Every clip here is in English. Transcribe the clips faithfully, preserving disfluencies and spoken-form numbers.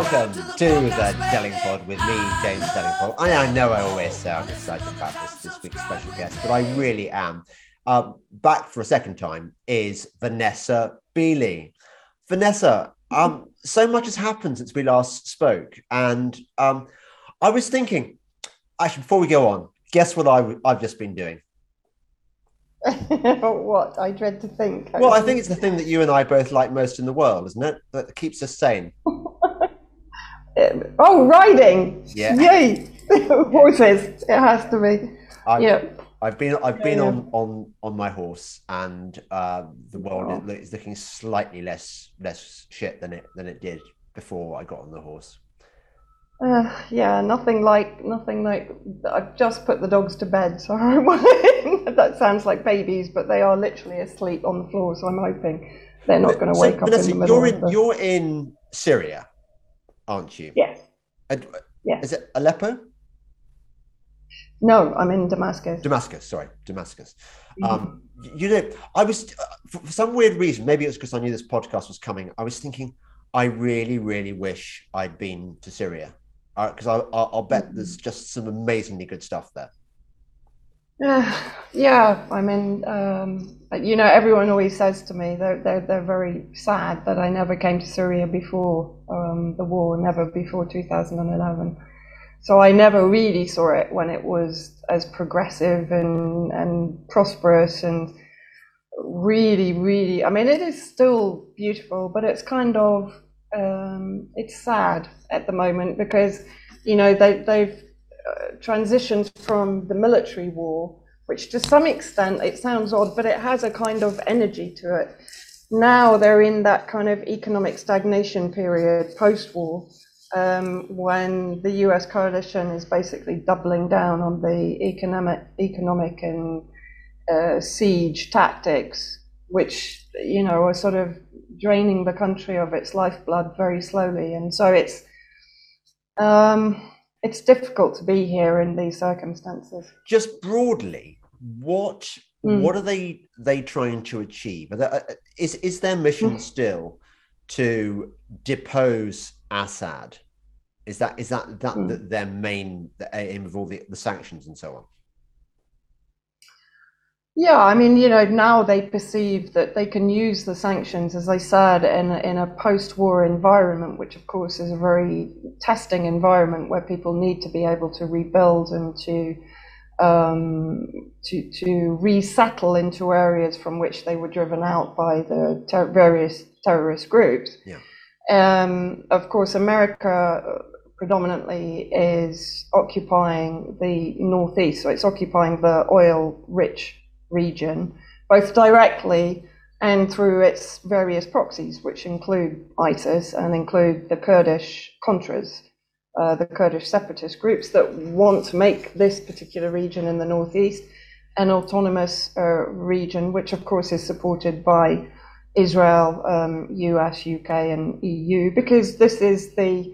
Welcome to the Delingpod with me, James Delingpod. I, I know I always sound excited about this, this week's special guest, but I really am. Uh, back for a second time is Vanessa Beeley. Vanessa, um, so much has happened since we last spoke, and um, I was thinking, actually, before we go on, guess what I, I've just been doing? What? I dread to think. Well, I think it's the thing that you and I both like most in the world, isn't it? That keeps us sane. Oh, riding! Yeah. Yay! Horses. It has to be. I've, yeah. I've been I've been Yeah. on on on my horse, and uh, the world Oh. is looking slightly less less shit than it than it did before I got on the horse. Uh, yeah, nothing like nothing like. I've just put the dogs to bed, so that sounds like babies, but they are literally asleep on the floor. So I'm hoping they're not going to So, wake up Vanessa, in the middle. you're of in the... you're in Syria, aren't you? Yes. And- Yes. Is it Aleppo? No, I'm in Damascus. Damascus, sorry, Damascus. Um, you know, I was uh, for, for some weird reason, maybe it was because I knew this podcast was coming. I was thinking, I really, really wish I'd been to Syria, because I I'll, I'll bet there's just some amazingly good stuff there. Uh, yeah, I mean, um, you know, everyone always says to me they're, they're, they're very sad that I never came to Syria before um, the war, never before two thousand eleven. So I never really saw it when it was as progressive and, and prosperous and really, really, I mean, it is still beautiful, but it's kind of, um, it's sad at the moment because, you know, they, they've uh, transitioned from the military war, which to some extent, it sounds odd, but it has a kind of energy to it. Now they're in that kind of economic stagnation period post-war, um, when the U S coalition is basically doubling down on the economic, economic and uh, siege tactics, which, you know, are sort of draining the country of its lifeblood very slowly. And so it's um, it's difficult to be here in these circumstances. Just broadly, what Mm. what are they they trying to achieve? Are there, is is their mission Mm. still to depose Assad? Is that is that that Mm. the, their main aim of all the, the sanctions and so on? Yeah, I mean, you know, now they perceive that they can use the sanctions, as I said, in a, in a post-war environment, which of course is a very testing environment where people need to be able to rebuild and to um, to to resettle into areas from which they were driven out by the ter- various terrorist groups. Yeah. Um, of course, America predominantly is occupying the northeast, so it's occupying the oil-rich region, both directly and through its various proxies, which include ISIS and include the Kurdish Contras, uh, the Kurdish separatist groups that want to make this particular region in the northeast an autonomous uh, region, which of course is supported by Israel, um, U S, U K, and E U, because this is the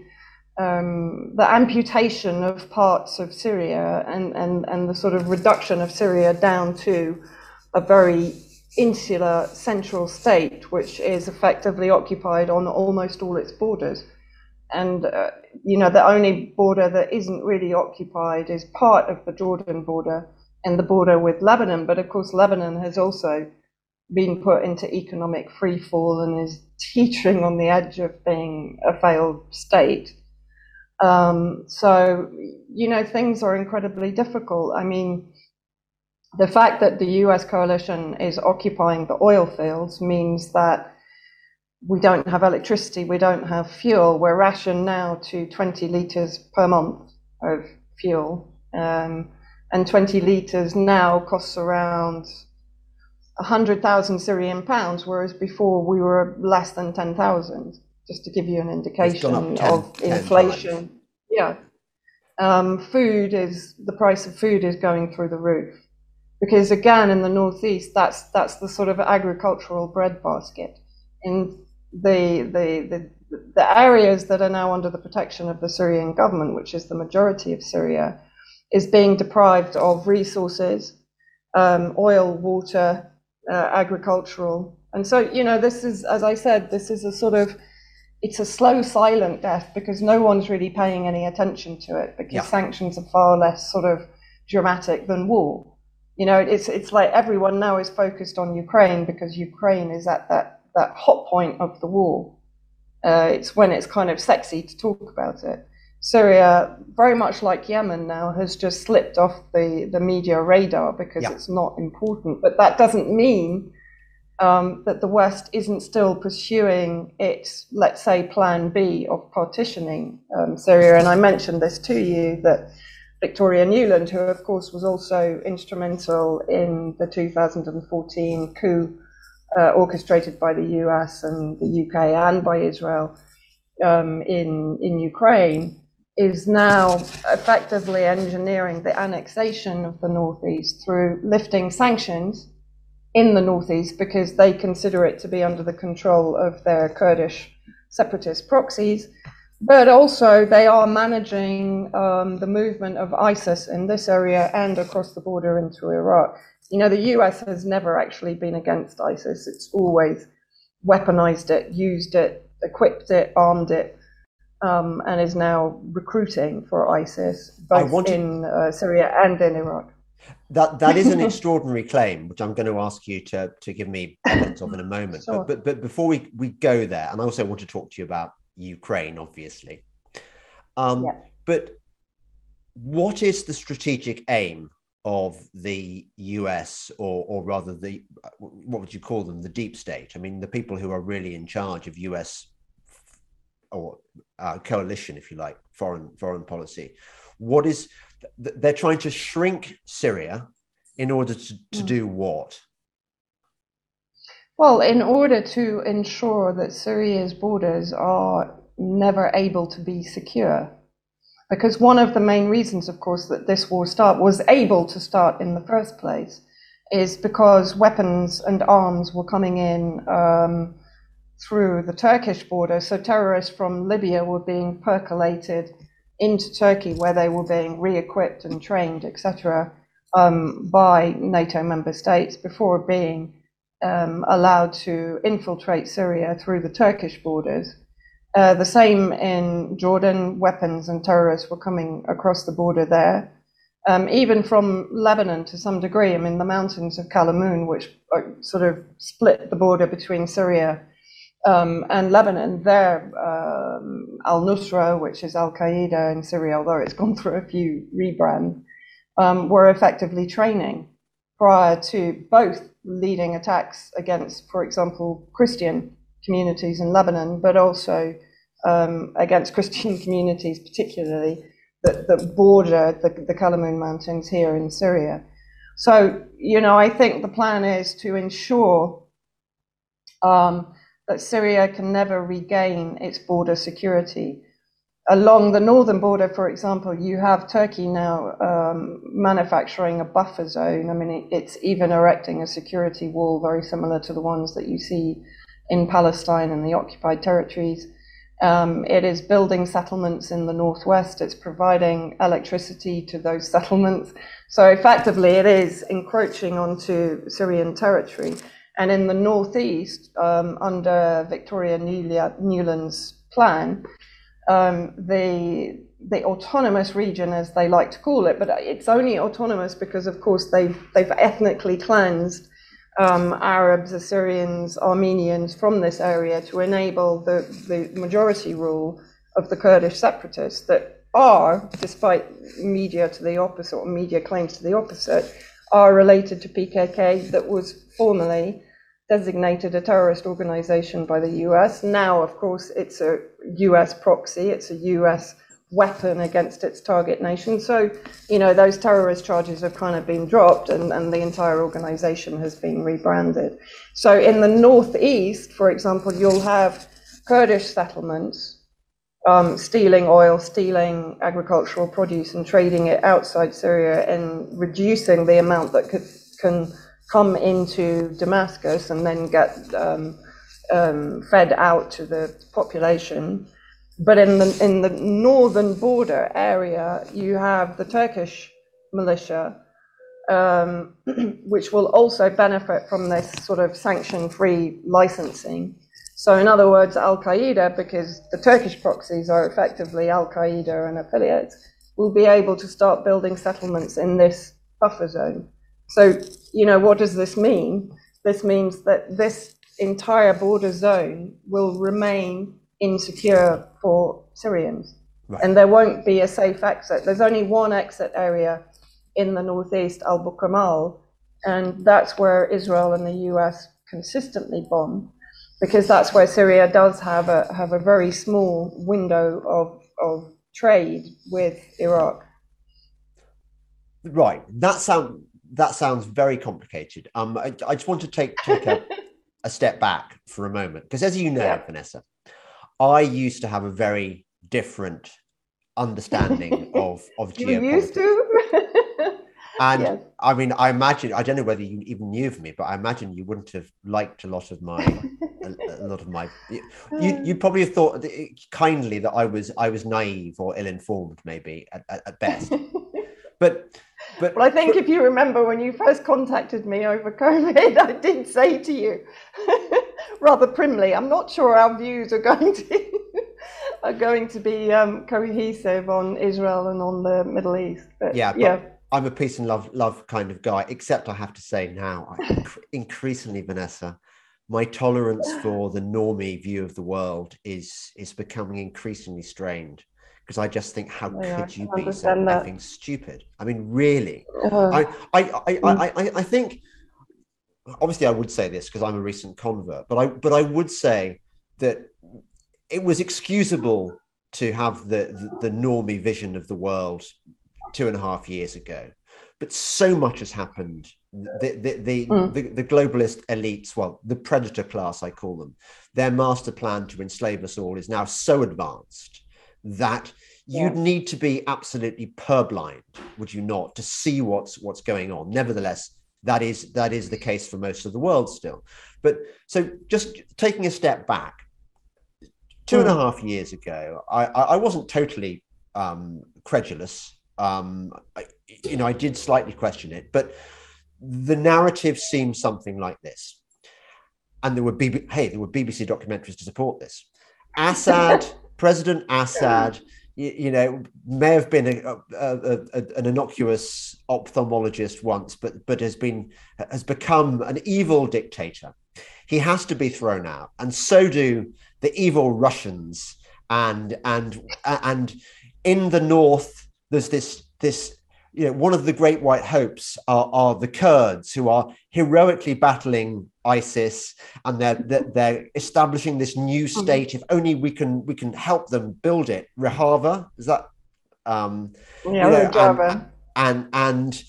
um, the amputation of parts of Syria and, and, and the sort of reduction of Syria down to a very insular central state, which is effectively occupied on almost all its borders. And, uh, you know, the only border that isn't really occupied is part of the Jordan border and the border with Lebanon. But of course, Lebanon has also been put into economic freefall and is teetering on the edge of being a failed state. Um, so, you know, things are incredibly difficult. I mean, the fact that the U S coalition is occupying the oil fields means that we don't have electricity, we don't have fuel. We're rationed now to twenty litres per month of fuel. Um, and twenty litres now costs around one hundred thousand Syrian pounds, whereas before we were less than ten thousand, just to give you an indication ten, of inflation. Times. Yeah. Um, food is, the price of food is going through the roof. Because again, in the northeast, that's that's the sort of agricultural breadbasket. In the, the the the areas that are now under the protection of the Syrian government, which is the majority of Syria, is being deprived of resources, um, oil, water, uh, agricultural. And so, you know, this is, as I said, this is a sort of it's a slow, silent death because no one's really paying any attention to it because Yeah. sanctions are far less sort of dramatic than war. You know, it's it's like everyone now is focused on Ukraine because Ukraine is at that, that hot point of the war. Uh, it's when it's kind of sexy to talk about it. Syria, very much like Yemen now, has just slipped off the, the media radar because Yeah. it's not important. But that doesn't mean um, that the West isn't still pursuing its, let's say, plan B of partitioning um, Syria. And I mentioned this to you, that Victoria Nuland, who of course was also instrumental in the two thousand fourteen coup uh, orchestrated by the U S and the U K and by Israel um, in, in Ukraine, is now effectively engineering the annexation of the Northeast through lifting sanctions in the Northeast because they consider it to be under the control of their Kurdish separatist proxies. But also they are managing um, the movement of ISIS in this area and across the border into Iraq. You know, the U S has never actually been against ISIS. It's always weaponized it, used it, equipped it, armed it, um, and is now recruiting for ISIS, both wanted... in uh, Syria and in Iraq. That that is an extraordinary claim, which I'm going to ask you to, to give me evidence of in a moment. Sure. But, but but before we, we go there, and I also want to talk to you about Ukraine, obviously. Um, yeah. But what is the strategic aim of the U S, or or rather the, what would you call them, the deep state? I mean, the people who are really in charge of U S or uh, coalition, if you like, foreign foreign policy. What is, they're trying to shrink Syria in order to, to mm. do what? Well, in order to ensure that Syria's borders are never able to be secure. Because one of the main reasons, of course, that this war start was able to start in the first place is because weapons and arms were coming in um, through the Turkish border. So terrorists from Libya were being percolated into Turkey, where they were being re-equipped and trained, et cetera, um, by NATO member states before being um, allowed to infiltrate Syria through the Turkish borders. Uh, the same in Jordan, weapons and terrorists were coming across the border there. Um, even from Lebanon to some degree, I mean, the mountains of Kalamoun, which are, sort of split the border between Syria um, and Lebanon, there, um, al-Nusra, which is Al-Qaeda in Syria, although it's gone through a few rebrands, um, were effectively training prior to both leading attacks against, for example, Christian communities in Lebanon, but also um, against Christian communities, particularly that, that border the, the Kalamoun Mountains here in Syria. So, you know, I think the plan is to ensure um, that Syria can never regain its border security. Along the northern border, for example, you have Turkey now um, manufacturing a buffer zone. I mean, it, it's even erecting a security wall very similar to the ones that you see in Palestine and the occupied territories. Um, it is building settlements in the northwest. It's providing electricity to those settlements. So effectively, it is encroaching onto Syrian territory. And in the northeast, um, under Victoria Nuland's plan, um, the the autonomous region, as they like to call it, but it's only autonomous because, of course, they've they've ethnically cleansed Um, Arabs, Assyrians, Armenians from this area to enable the, the majority rule of the Kurdish separatists that are, despite media to the opposite, or media claims to the opposite, are related to P K K, that was formerly designated a terrorist organization by the U S. Now, of course, it's a U S proxy, it's a U S weapon against its target nation. So, you know, those terrorist charges have kind of been dropped, and, and the entire organization has been rebranded. So in the northeast, for example, you'll have Kurdish settlements um, stealing oil, stealing agricultural produce and trading it outside Syria and reducing the amount that could, can come into Damascus and then get um, um, fed out to the population. But in the in the northern border area, you have the Turkish militia, um, which will also benefit from this sort of sanction-free licensing. So in other words, Al-Qaeda, because the Turkish proxies are effectively Al-Qaeda and affiliates, will be able to start building settlements in this buffer zone. So, you know, what does this mean? This means that this entire border zone will remain insecure for Syrians. Right. And there won't be a safe exit. There's only one exit area in the northeast, Al Bukamal, and that's where Israel and the U S consistently bomb, because that's where Syria does have a have a very small window of of trade with Iraq. Right. That sound that sounds very complicated. Um, I, I just want to take take a, a step back for a moment, because as you know, yeah. Vanessa, I used to have a very different understanding of of you geopolitics. Used to? And yes. I mean, I imagine, I don't know whether you even knew of me, but I imagine you wouldn't have liked a lot of my, a, a lot of my, you, you probably have thought kindly that I was, I was naive or ill-informed, maybe at, at best. But, but well, I think if you remember when you first contacted me over COVID, I did say to you, rather primly, I'm not sure our views are going to are going to be um, cohesive on Israel and on the Middle East. But, yeah, but yeah. I'm a peace and love love kind of guy, except I have to say now, I, increasingly, Vanessa, my tolerance for the normie view of the world is is becoming increasingly strained, because I just think, how yeah, could you be so that. effing stupid? I mean, really, uh, I, I, I, I, I, I think, obviously I would say this because I'm a recent convert, but I, but I would say that it was excusable to have the, the, the normie vision of the world two and a half years ago, but so much has happened. The the the, mm. the the globalist elites, well, the predator class, I call them, their master plan to enslave us all is now so advanced that you'd yeah. need to be absolutely purblind, would you not, to see what's what's going on. Nevertheless, that is that is the case for most of the world still. But so just taking a step back, two mm. and a half years ago, I I, I wasn't totally um, credulous. Um, I, you know, I did slightly question it, but the narrative seemed something like this. And there were B B, hey, there were B B C documentaries to support this. Assad, President Assad, you, you know, may have been a, a, a, an innocuous ophthalmologist once, but but has been has become an evil dictator. He has to be thrown out, and so do the evil Russians. And and and in the north, there's this, this, you know, one of the great white hopes are, are the Kurds, who are heroically battling ISIS, and they're, they're, they're establishing this new state. If only we can we can help them build it. Rojava, is that? Um, yeah, you know, Rojava. And, and, and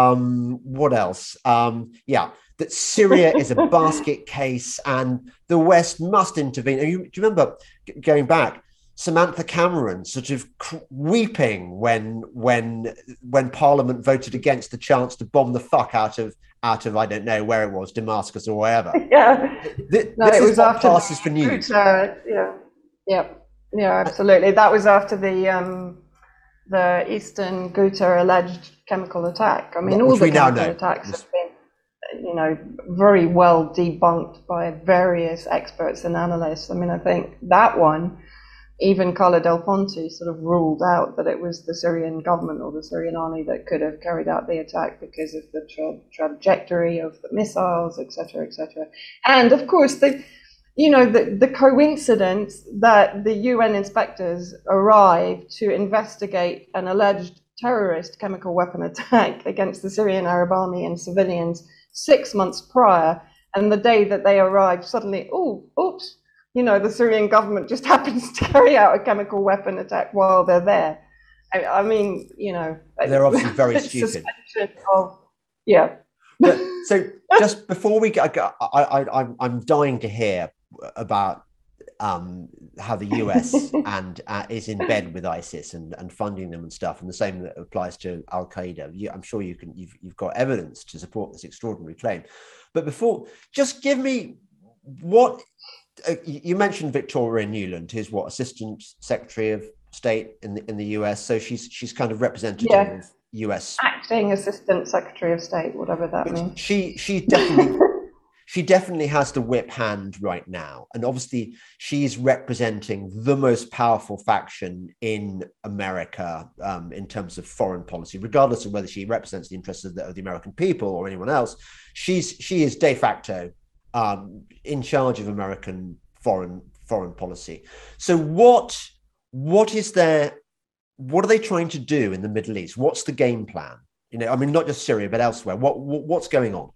um, what else? Um, yeah, that Syria is a basket case, and the West must intervene. And you, do you remember going back? Samantha Cameron sort of weeping when when when Parliament voted against the chance to bomb the fuck out of out of I don't know where it was, Damascus or wherever. Yeah, this, no, this it is was what after passes for news. Uh, yeah, yeah, yeah, absolutely. That was after the um, the Eastern Ghouta alleged chemical attack. I mean, all the chemical attacks have been, you know, very well debunked by various experts and analysts. I mean, I think that one. Even Carla Del Ponte sort of ruled out that it was the Syrian government or the Syrian army that could have carried out the attack because of the tra- trajectory of the missiles, et cetera, et cetera. And of course, the, you know, the, the coincidence that the U N inspectors arrived to investigate an alleged terrorist chemical weapon attack against the Syrian Arab army and civilians six months prior, and the day that they arrived, suddenly, oh, oops. You know, the Syrian government just happens to carry out a chemical weapon attack while they're there. I, I mean, you know, they're obviously very stupid. Of, yeah. But, so just before we get, I, I, I'm I'm dying to hear about um, how the U S and uh, is in bed with ISIS and, and funding them and stuff, and the same that applies to Al Qaeda. You, I'm sure you can. You've you've got evidence to support this extraordinary claim. But before, just give me what. Uh, you mentioned Victoria Nuland, who's what, Assistant Secretary of State in the in the U S. So she's she's kind of representative yeah. of U S acting Assistant Secretary of State, whatever that but means. She she definitely she definitely has the whip hand right now. And obviously, she's representing the most powerful faction in America um, in terms of foreign policy, regardless of whether she represents the interests of the, of the American people or anyone else. She's she is de facto um, in charge of American foreign foreign policy. So what what is their what are they trying to do in the Middle East? What's the game plan? You know, I mean, not just Syria, but elsewhere. What, what what's going on?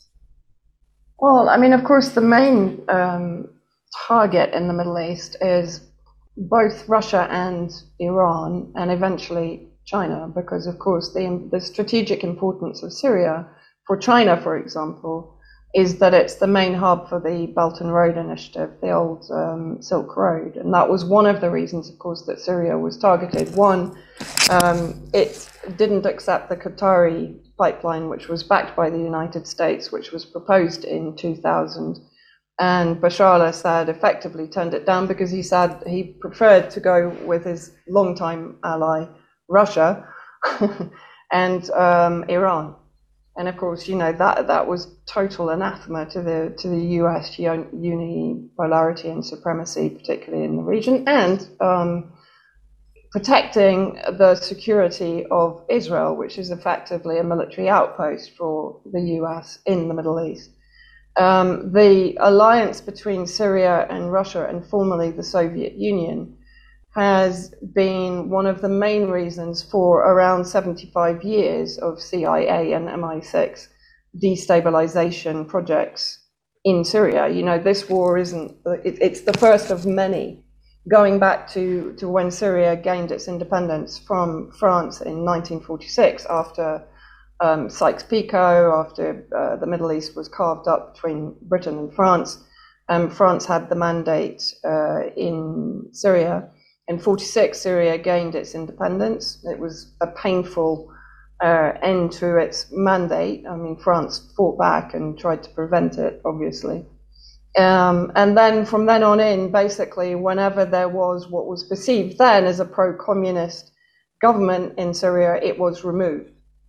Well, I mean, of course, the main um, target in the Middle East is both Russia and Iran, and eventually China, because, of course, the the strategic importance of Syria for China, for example, is that it's the main hub for the Belt and Road Initiative, the old um, Silk Road. And that was one of the reasons, of course, that Syria was targeted. One, um, it didn't accept the Qatari pipeline, which was backed by the United States, which was proposed in two thousand. And Bashar al-Assad effectively turned it down because he said he preferred to go with his longtime ally, Russia, and um, Iran. And of course, you know, that that was total anathema to the to the U S unipolarity and supremacy, particularly in the region, and um, protecting the security of Israel, which is effectively a military outpost for the U S in the Middle East. Um, the alliance between Syria and Russia, and formerly the Soviet Union, has been one of the main reasons for around seventy-five years of C I A and M I six destabilization projects in Syria. You know, this war isn't, it, it's the first of many, going back to, to when Syria gained its independence from France in nineteen forty-six after um, Sykes-Picot, after uh, the Middle East was carved up between Britain and France. Um, France had the mandate uh, in Syria. In forty-six, Syria gained its independence. It was a painful uh, end to its mandate. I mean, France fought back and tried to prevent it, obviously. Um, and then from then on in, basically, whenever there was what was perceived then as a pro-communist government in Syria, it was removed.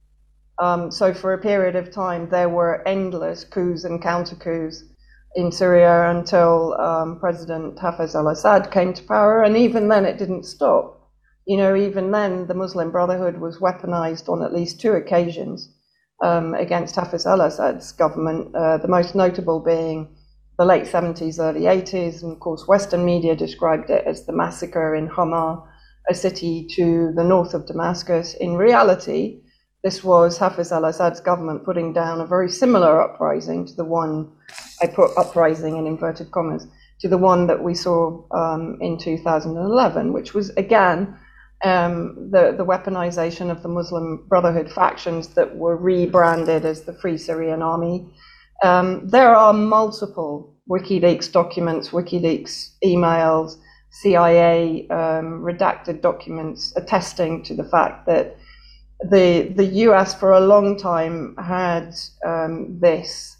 Um, so for a period of time, there were endless coups and counter-coups in Syria until um, President Hafez al-Assad came to power, and even then it didn't stop. You know, even then the Muslim Brotherhood was weaponized on at least two occasions um, against Hafez al-Assad's government, uh, the most notable being the late seventies, early eighties, and of course Western media described it as the massacre in Hama, a city to the north of Damascus. In reality, this was Hafez al-Assad's government putting down a very similar uprising to the one, I put uprising in inverted commas, to the one that we saw um, in two thousand eleven, which was, again, um, the, the weaponization of the Muslim Brotherhood factions that were rebranded as the Free Syrian Army. Um, there are multiple WikiLeaks documents, WikiLeaks emails, C I A um, redacted documents attesting to the fact that the the U S for a long time had um, this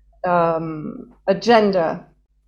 um, agenda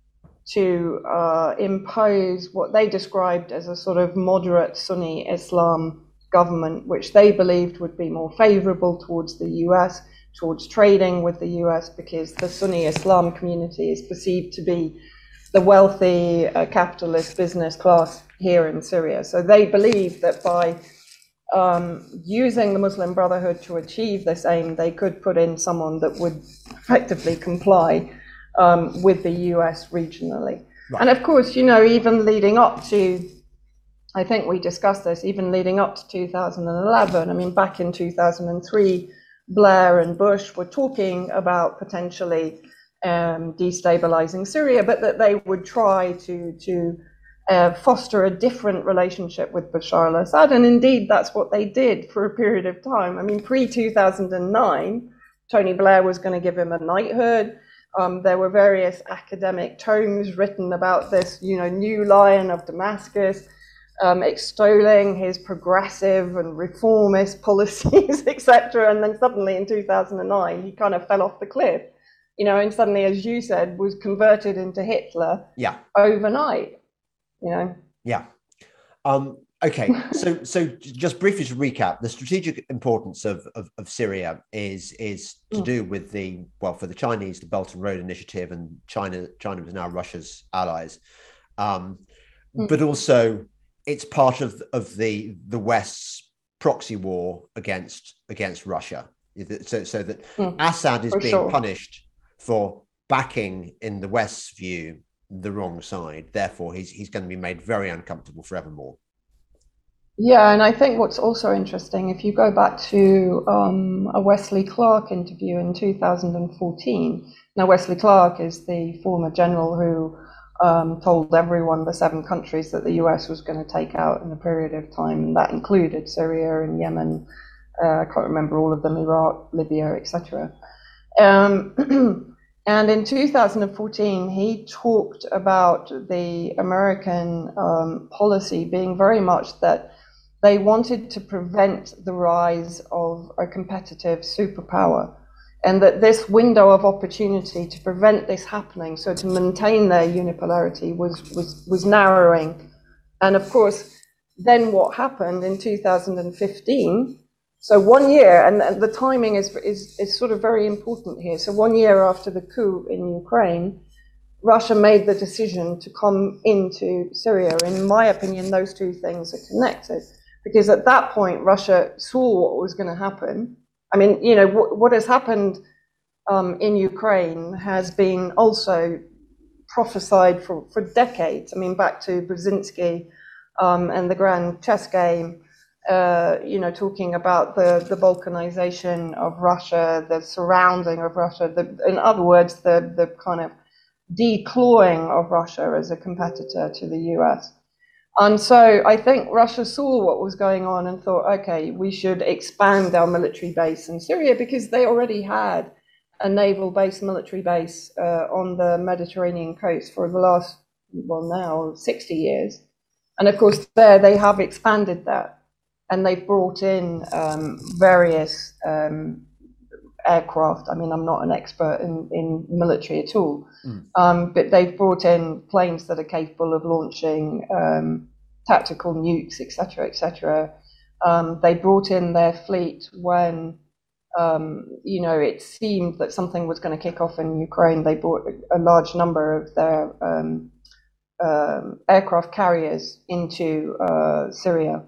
to uh, impose what they described as a sort of moderate Sunni Islam government, which they believed would be more favorable towards the U S, towards trading with the U S, because the Sunni Islam community is perceived to be the wealthy uh, capitalist business class here in Syria. So they believe that by um, using the Muslim Brotherhood to achieve this aim, they could put in someone that would effectively comply um, with the U S regionally. Right. And of course, you know, even leading up to, I think we discussed this, even leading up to two thousand eleven, I mean, back in two thousand three, Blair and Bush were talking about potentially um, destabilizing Syria, but that they would try to, to uh, foster a different relationship with Bashar al-Assad. And indeed, that's what they did for a period of time. I mean, pre two thousand nine, Tony Blair was going to give him a knighthood. Um, there were various academic tomes written about this, you know, new lion of Damascus, Um, extolling his progressive and reformist policies, et cetera. And then suddenly in two thousand nine, he kind of fell off the cliff, you know, and suddenly, as you said, was converted into Hitler yeah. overnight, you know. Yeah. Um, Okay, so so just briefly to recap, the strategic importance of, of, of Syria is is to Mm, do with the, well, for the Chinese, the Belt and Road Initiative, and China China is now Russia's allies, um, but mm. also it's part of of the the West's proxy war against against Russia. So so that Mm, Assad is for being sure. punished for backing, in the West's view, the wrong side. Therefore, he's he's going to be made very uncomfortable forevermore. Yeah, and I think what's also interesting, if you go back to um, a Wesley Clark interview in two thousand fourteen, now Wesley Clark is the former general who um, told everyone, the seven countries, that the U S was going to take out in a period of time, and that included Syria and Yemen. Uh, I can't remember all of them, Iraq, Libya, et cetera. Um, and in two thousand fourteen, he talked about the American um, policy being very much that they wanted to prevent the rise of a competitive superpower, and that this window of opportunity to prevent this happening, so to maintain their unipolarity, was was was narrowing. And of course, then what happened in two thousand fifteen? So one year, and the timing is is is sort of very important here. So one year after the coup in Ukraine, Russia made the decision to come into Syria. In my opinion, those two things are connected, because at that point, Russia saw what was going to happen. I mean, you know, what, what has happened um, in Ukraine has been also prophesied for, for decades. I mean, back to Brzezinski um, and the Grand Chess Game, uh, you know, talking about the, the balkanization of Russia, the surrounding of Russia, the, in other words, the, the kind of declawing of Russia as a competitor to the U S. And so I think Russia saw what was going on and thought, okay, we should expand our military base in Syria, because they already had a naval base, military base uh, on the Mediterranean coast for the last, well, now sixty years. And of course, there they have expanded that, and they've brought in um, various um, aircraft. I mean, I'm not an expert in, in military at all, mm. um, but they've brought in planes that are capable of launching um, tactical nukes, et cetera, et cetera. Um, they brought in their fleet when, um, you know, it seemed that something was going to kick off in Ukraine. They brought a, a large number of their um, um, aircraft carriers into uh, Syria.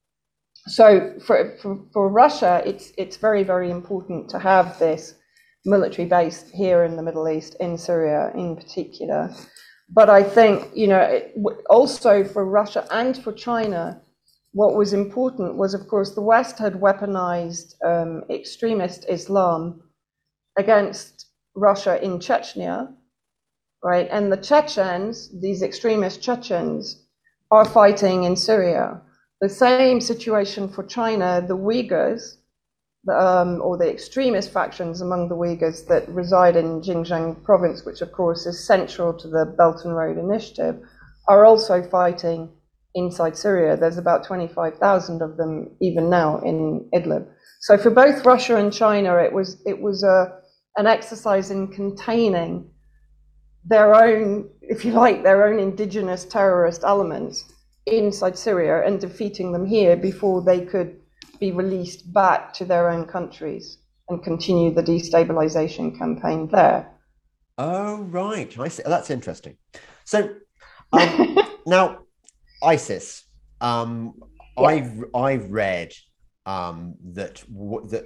So for, for for Russia, it's it's very, very important to have this military base here in the Middle East, in Syria in particular. But I think, you know, it, also for Russia and for China, what was important was, of course, the West had weaponized um, extremist Islam against Russia in Chechnya, right? And the Chechens, these extremist Chechens, are fighting in Syria. The same situation for China, the Uyghurs, um, or the extremist factions among the Uyghurs that reside in Xinjiang province, which of course is central to the Belt and Road Initiative, are also fighting inside Syria. There's about twenty-five thousand of them even now in Idlib. So for both Russia and China, it was it was a, an exercise in containing their own, if you like, their own indigenous terrorist elements inside Syria and defeating them here before they could be released back to their own countries and continue the destabilization campaign there. Oh, right. I see. That's interesting. So um, now ISIS, um, yeah. I've I've read um, that that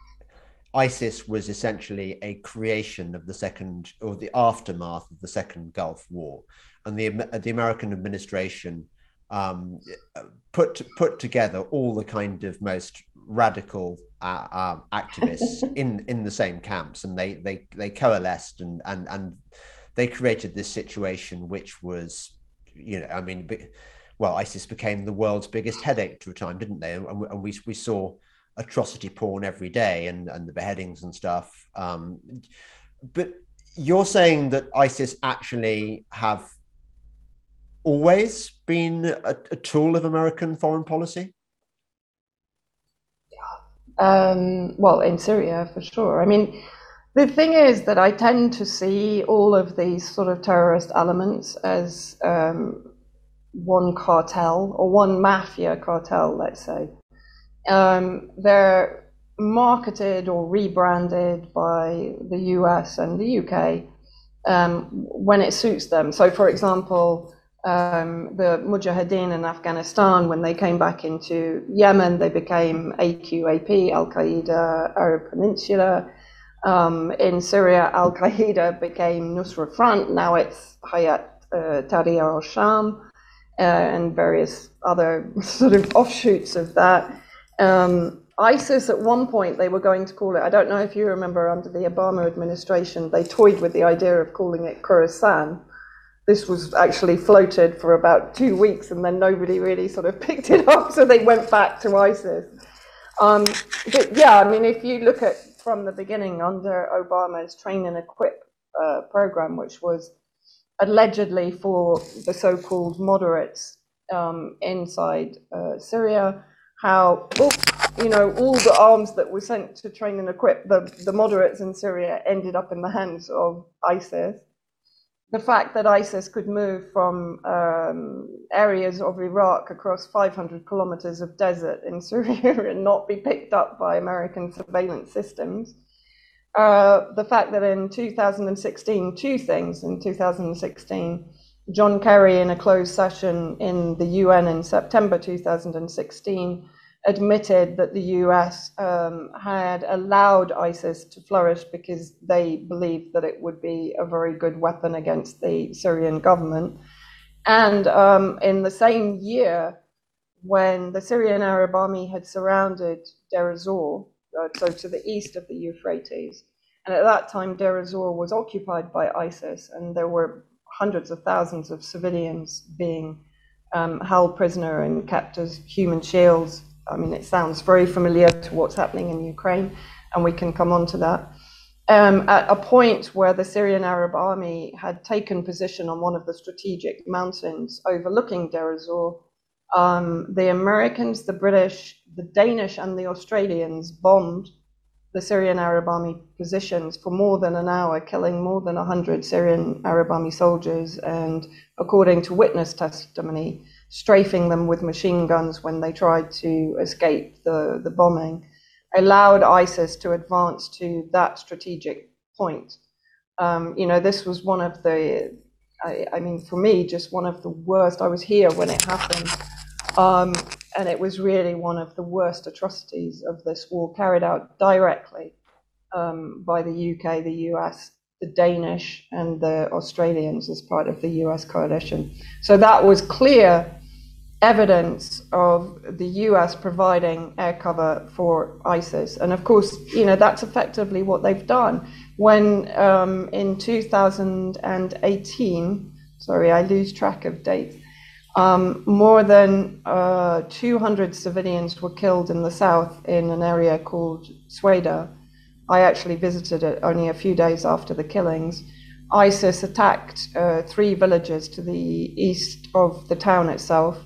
ISIS was essentially a creation of the second, or the aftermath of the second Gulf War, and the the American administration um, put put together all the kind of most radical uh, uh, activists in in the same camps, and they they they coalesced and and and they created this situation, which was, you know, I mean, well, ISIS became the world's biggest headache to a time, didn't they? And, and we we saw atrocity porn every day, and and the beheadings and stuff. Um, but you're saying that ISIS actually have always been a, a tool of American foreign policy? Um, well, in Syria, for sure. I mean, the thing is that I tend to see all of these sort of terrorist elements as um, one cartel or one mafia cartel, let's say. Um, they're marketed or rebranded by the U S and the U K um, when it suits them. So, for example, um, the Mujahideen in Afghanistan, when they came back into Yemen, they became A Q A P, Al-Qaeda Arab Peninsula. Um, in Syria, Al-Qaeda became Nusra Front. Now it's Hayat uh, Tahrir al-Sham uh, and various other sort of offshoots of that. Um, ISIS, at one point, they were going to call it, I don't know if you remember, under the Obama administration, they toyed with the idea of calling it Khorasan. This was actually floated for about two weeks, and then nobody really sort of picked it up, so they went back to ISIS. Um, but yeah, I mean, if you look at from the beginning, under Obama's Train and Equip uh, program, which was allegedly for the so-called moderates um, inside uh, Syria, how, oh, you know, all the arms that were sent to train and equip the, the moderates in Syria ended up in the hands of ISIS. The fact that ISIS could move from um, areas of Iraq across five hundred kilometers of desert in Syria and not be picked up by American surveillance systems. Uh, the fact that in two thousand sixteen, two things in two thousand sixteen, John Kerry, in a closed session in the U N in September two thousand sixteen, admitted that the U S um, had allowed ISIS to flourish because they believed that it would be a very good weapon against the Syrian government. And um, in the same year, when the Syrian Arab Army had surrounded Deir ez-Zor, uh, so to the east of the Euphrates, and at that time Deir ez-Zor was occupied by ISIS, and there were hundreds of thousands of civilians being um, held prisoner and kept as human shields. I mean, it sounds very familiar to what's happening in Ukraine, and we can come on to that. Um, at a point where the Syrian Arab Army had taken position on one of the strategic mountains overlooking Deir ez-Zor, um, the Americans, the British, the Danish, and the Australians bombed the Syrian Arab Army positions for more than an hour, killing more than one hundred Syrian Arab Army soldiers, and according to witness testimony, strafing them with machine guns when they tried to escape the, the bombing, allowed ISIS to advance to that strategic point. Um, you know, this was one of the, I, I mean, for me, just one of the worst. I was here when it happened. Um, and it was really one of the worst atrocities of this war, carried out directly um, by the U K, the U S, the Danish, and the Australians as part of the U S coalition. So that was clear evidence of the U S providing air cover for ISIS. And of course, you know, that's effectively what they've done. When um, in two thousand eighteen, sorry, I lose track of dates, Um, more than uh, two hundred civilians were killed in the south in an area called Sweda. I actually visited it only a few days after the killings. ISIS attacked uh, three villages to the east of the town itself.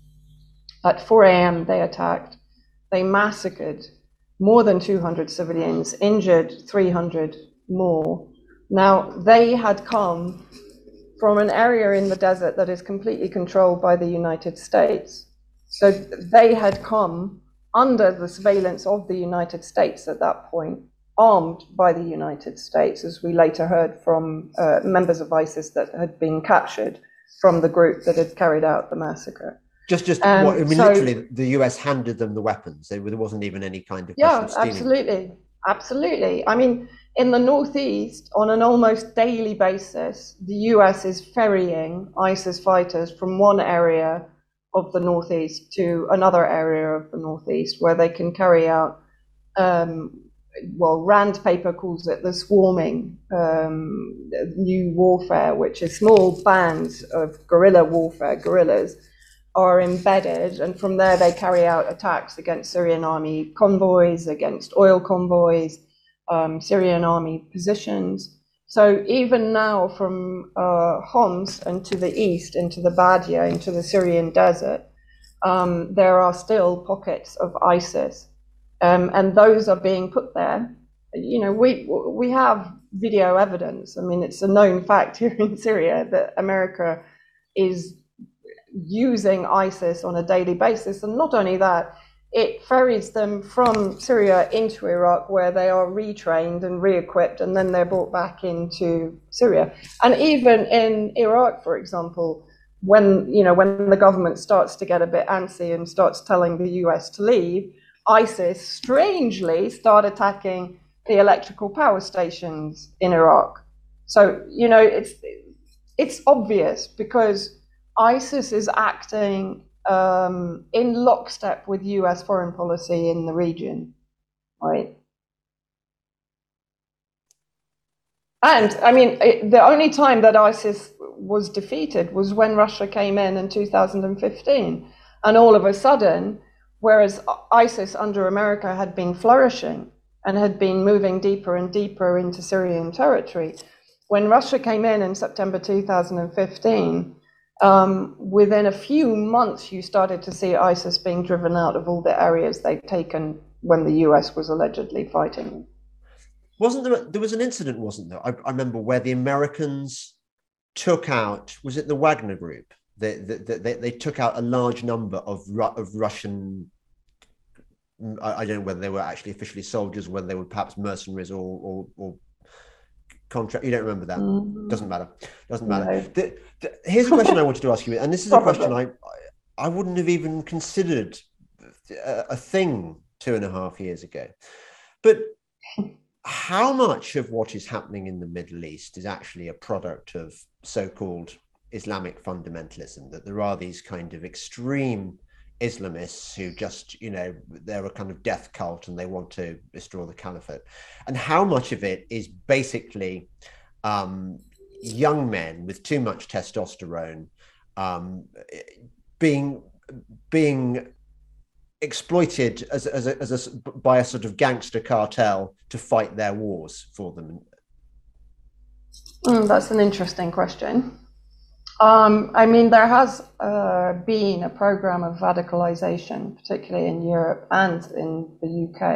At four A M they attacked. They massacred more than two hundred civilians, injured three hundred more. Now, they had come from an area in the desert that is completely controlled by the United States. So they had come under the surveillance of the United States at that point, armed by the United States, as we later heard from uh, members of ISIS that had been captured from the group that had carried out the massacre. Just, just, Um, what, I mean, so- literally, the U S handed them the weapons. There there wasn't even any kind of question Yeah, of stealing. absolutely. Absolutely. I mean, in the Northeast, on an almost daily basis, the U S is ferrying ISIS fighters from one area of the Northeast to another area of the Northeast, where they can carry out, um, well, Rand paper calls it the swarming um, new warfare, which is small bands of guerrilla warfare, guerrillas, are embedded, and from there they carry out attacks against Syrian army convoys, against oil convoys, um, Syrian army positions. So even now from uh, Homs and to the east, into the Badia, into the Syrian desert, um, there are still pockets of ISIS, um, and those are being put there. You know, we we have video evidence. I mean, it's a known fact here in Syria that America is using ISIS on a daily basis. And not only that, it ferries them from Syria into Iraq, where they are retrained and re-equipped, and then they're brought back into Syria. And even in Iraq, for example, when you know when the government starts to get a bit antsy and starts telling the U S to leave, ISIS strangely start attacking the electrical power stations in Iraq. So you know it's it's obvious, because ISIS is acting Um, in lockstep with U S foreign policy in the region, right? And I mean, it, the only time that ISIS was defeated was when Russia came in in two thousand fifteen. And all of a sudden, whereas ISIS under America had been flourishing and had been moving deeper and deeper into Syrian territory, when Russia came in in September two thousand fifteen, Um, within a few months, you started to see ISIS being driven out of all the areas they'd taken when the U S was allegedly fighting. Wasn't there? There was an incident, wasn't there? I, I remember where the Americans took out. Was it the Wagner Group? They they, they, they took out a large number of of Russian. I, I don't know whether they were actually officially soldiers, whether they were perhaps mercenaries or or, or contract. You don't remember that? Mm-hmm. Doesn't matter. Doesn't matter. No. The, the, here's a question I wanted to ask you, and this is a question I I wouldn't have even considered a, a thing two and a half years ago. But how much of what is happening in the Middle East is actually a product of so-called Islamic fundamentalism? That there are these kind of extreme Islamists who just, you know, they're a kind of death cult and they want to destroy the caliphate, and how much of it is basically um, young men with too much testosterone um, being being exploited as as a, as a by a sort of gangster cartel to fight their wars for them? Mm, that's an interesting question. Um, I mean, there has uh, been a program of radicalization, particularly in Europe and in the U K.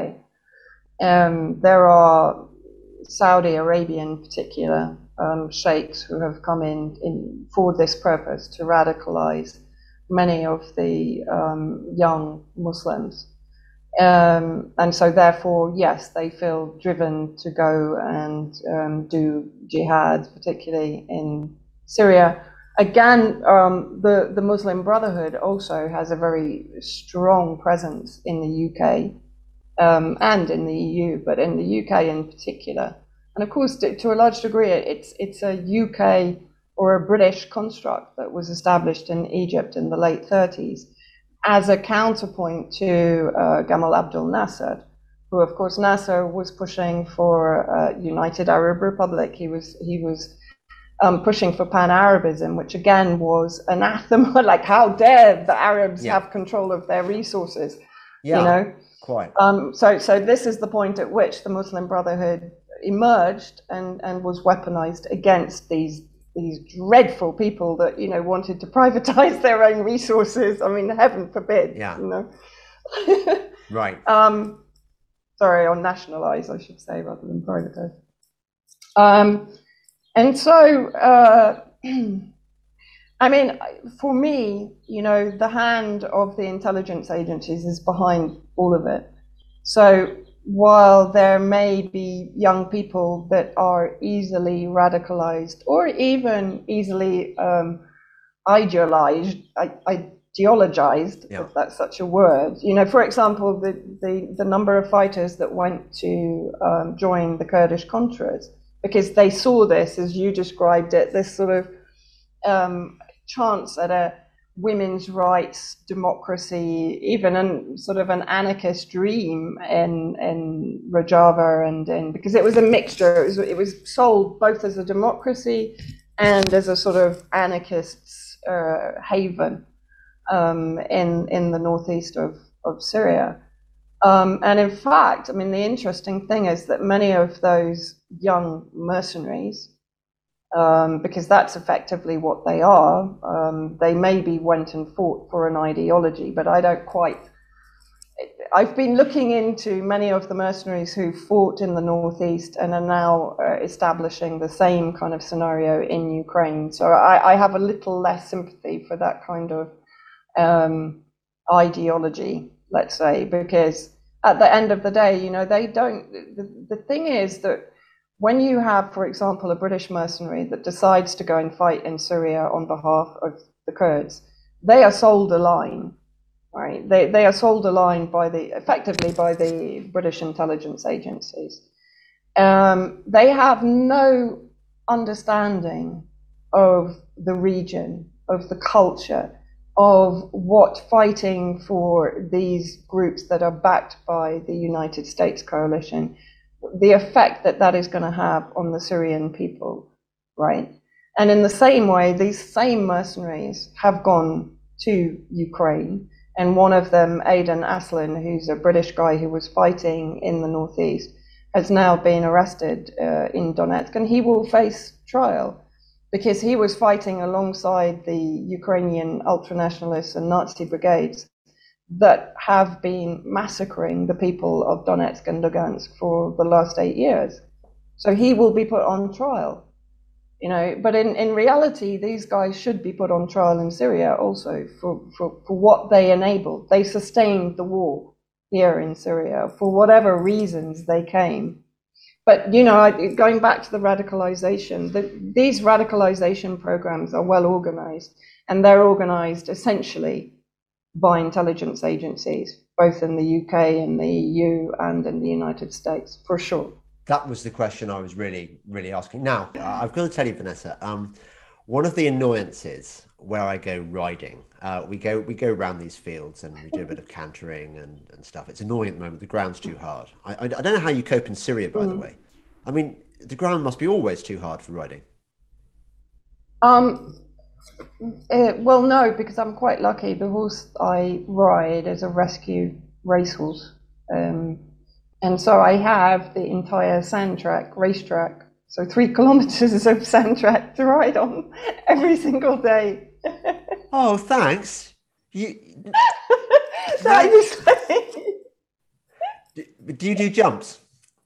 Um, there are Saudi Arabia in particular um, sheikhs who have come in, in for this purpose to radicalize many of the um, young Muslims. Um, and so therefore, yes, they feel driven to go and um, do jihad, particularly in Syria. Again, um, the, the Muslim Brotherhood also has a very strong presence in the U K um, and in the E U, but in the U K in particular. And of course, to, to a large degree, it's, it's a U K or a British construct that was established in Egypt in the late thirties as a counterpoint to uh, Gamal Abdel Nasser, who, of course, Nasser was pushing for a United Arab Republic. He was, he was Um, pushing for pan-Arabism, which again was anathema. Like, how dare the Arabs yeah. have control of their resources? Yeah, you know, quite. Um, so, so this is the point at which the Muslim Brotherhood emerged and and was weaponized against these these dreadful people that you know wanted to privatize their own resources. I mean, heaven forbid. Yeah. You know. Right. Um, sorry, or nationalize, I should say, rather than privatize. Um. And so, uh, I mean, for me, you know, the hand of the intelligence agencies is behind all of it. So while there may be young people that are easily radicalized or even easily um, idealized, ideologized, yeah. if that's such a word, you know, for example, the, the, the number of fighters that went to um, join the Kurdish Contras, because they saw this, as you described it, this sort of um, chance at a women's rights, democracy, even an sort of an anarchist dream in in Rojava, and in because it was a mixture. It was it was sold both as a democracy and as a sort of anarchist uh, haven um, in in the northeast of of Syria. Um, and in fact, I mean, the interesting thing is that many of those young mercenaries, um, because that's effectively what they are, um, they maybe went and fought for an ideology, but I don't quite I've been looking into many of the mercenaries who fought in the northeast and are now uh, establishing the same kind of scenario in Ukraine. So I, I have a little less sympathy for that kind of um, ideology, let's say, because at the end of the day, you know, they don't. The, the thing is that when you have, for example, a British mercenary that decides to go and fight in Syria on behalf of the Kurds, they are sold a line. Right, they they are sold a line by the effectively by the British intelligence agencies. Um, they have no understanding of the region, of the culture, of what fighting for these groups that are backed by the United States coalition, the effect that that is going to have on the Syrian people, right? And in the same way, these same mercenaries have gone to Ukraine. And one of them, Aidan Aslan, who's a British guy who was fighting in the northeast, has now been arrested uh, in Donetsk, and he will face trial because he was fighting alongside the Ukrainian ultranationalists and Nazi brigades that have been massacring the people of Donetsk and Lugansk for the last eight years. So he will be put on trial. You know, but in, in reality, these guys should be put on trial in Syria also for, for, for what they enabled. They sustained the war here in Syria for whatever reasons they came. But, you know, going back to the radicalization, the, these radicalization programs are well organized, and they're organized essentially by intelligence agencies, both in the U K and the E U and in the United States, for sure. That was the question I was really, really asking. Now, I've got to tell you, Vanessa, um, one of the annoyances where I go riding, uh, we go we go around these fields and we do a bit of cantering and, and stuff. It's annoying at the moment. The ground's too hard. I, I, I don't know how you cope in Syria, by mm. the way. I mean, the ground must be always too hard for riding. Um. Uh, well, no, because I'm quite lucky. The horse I ride is a rescue racehorse. Um, And so I have the entire sand track, racetrack, so three kilometers of sand track to ride on every single day. Oh, thanks. You. That do, do you do jumps?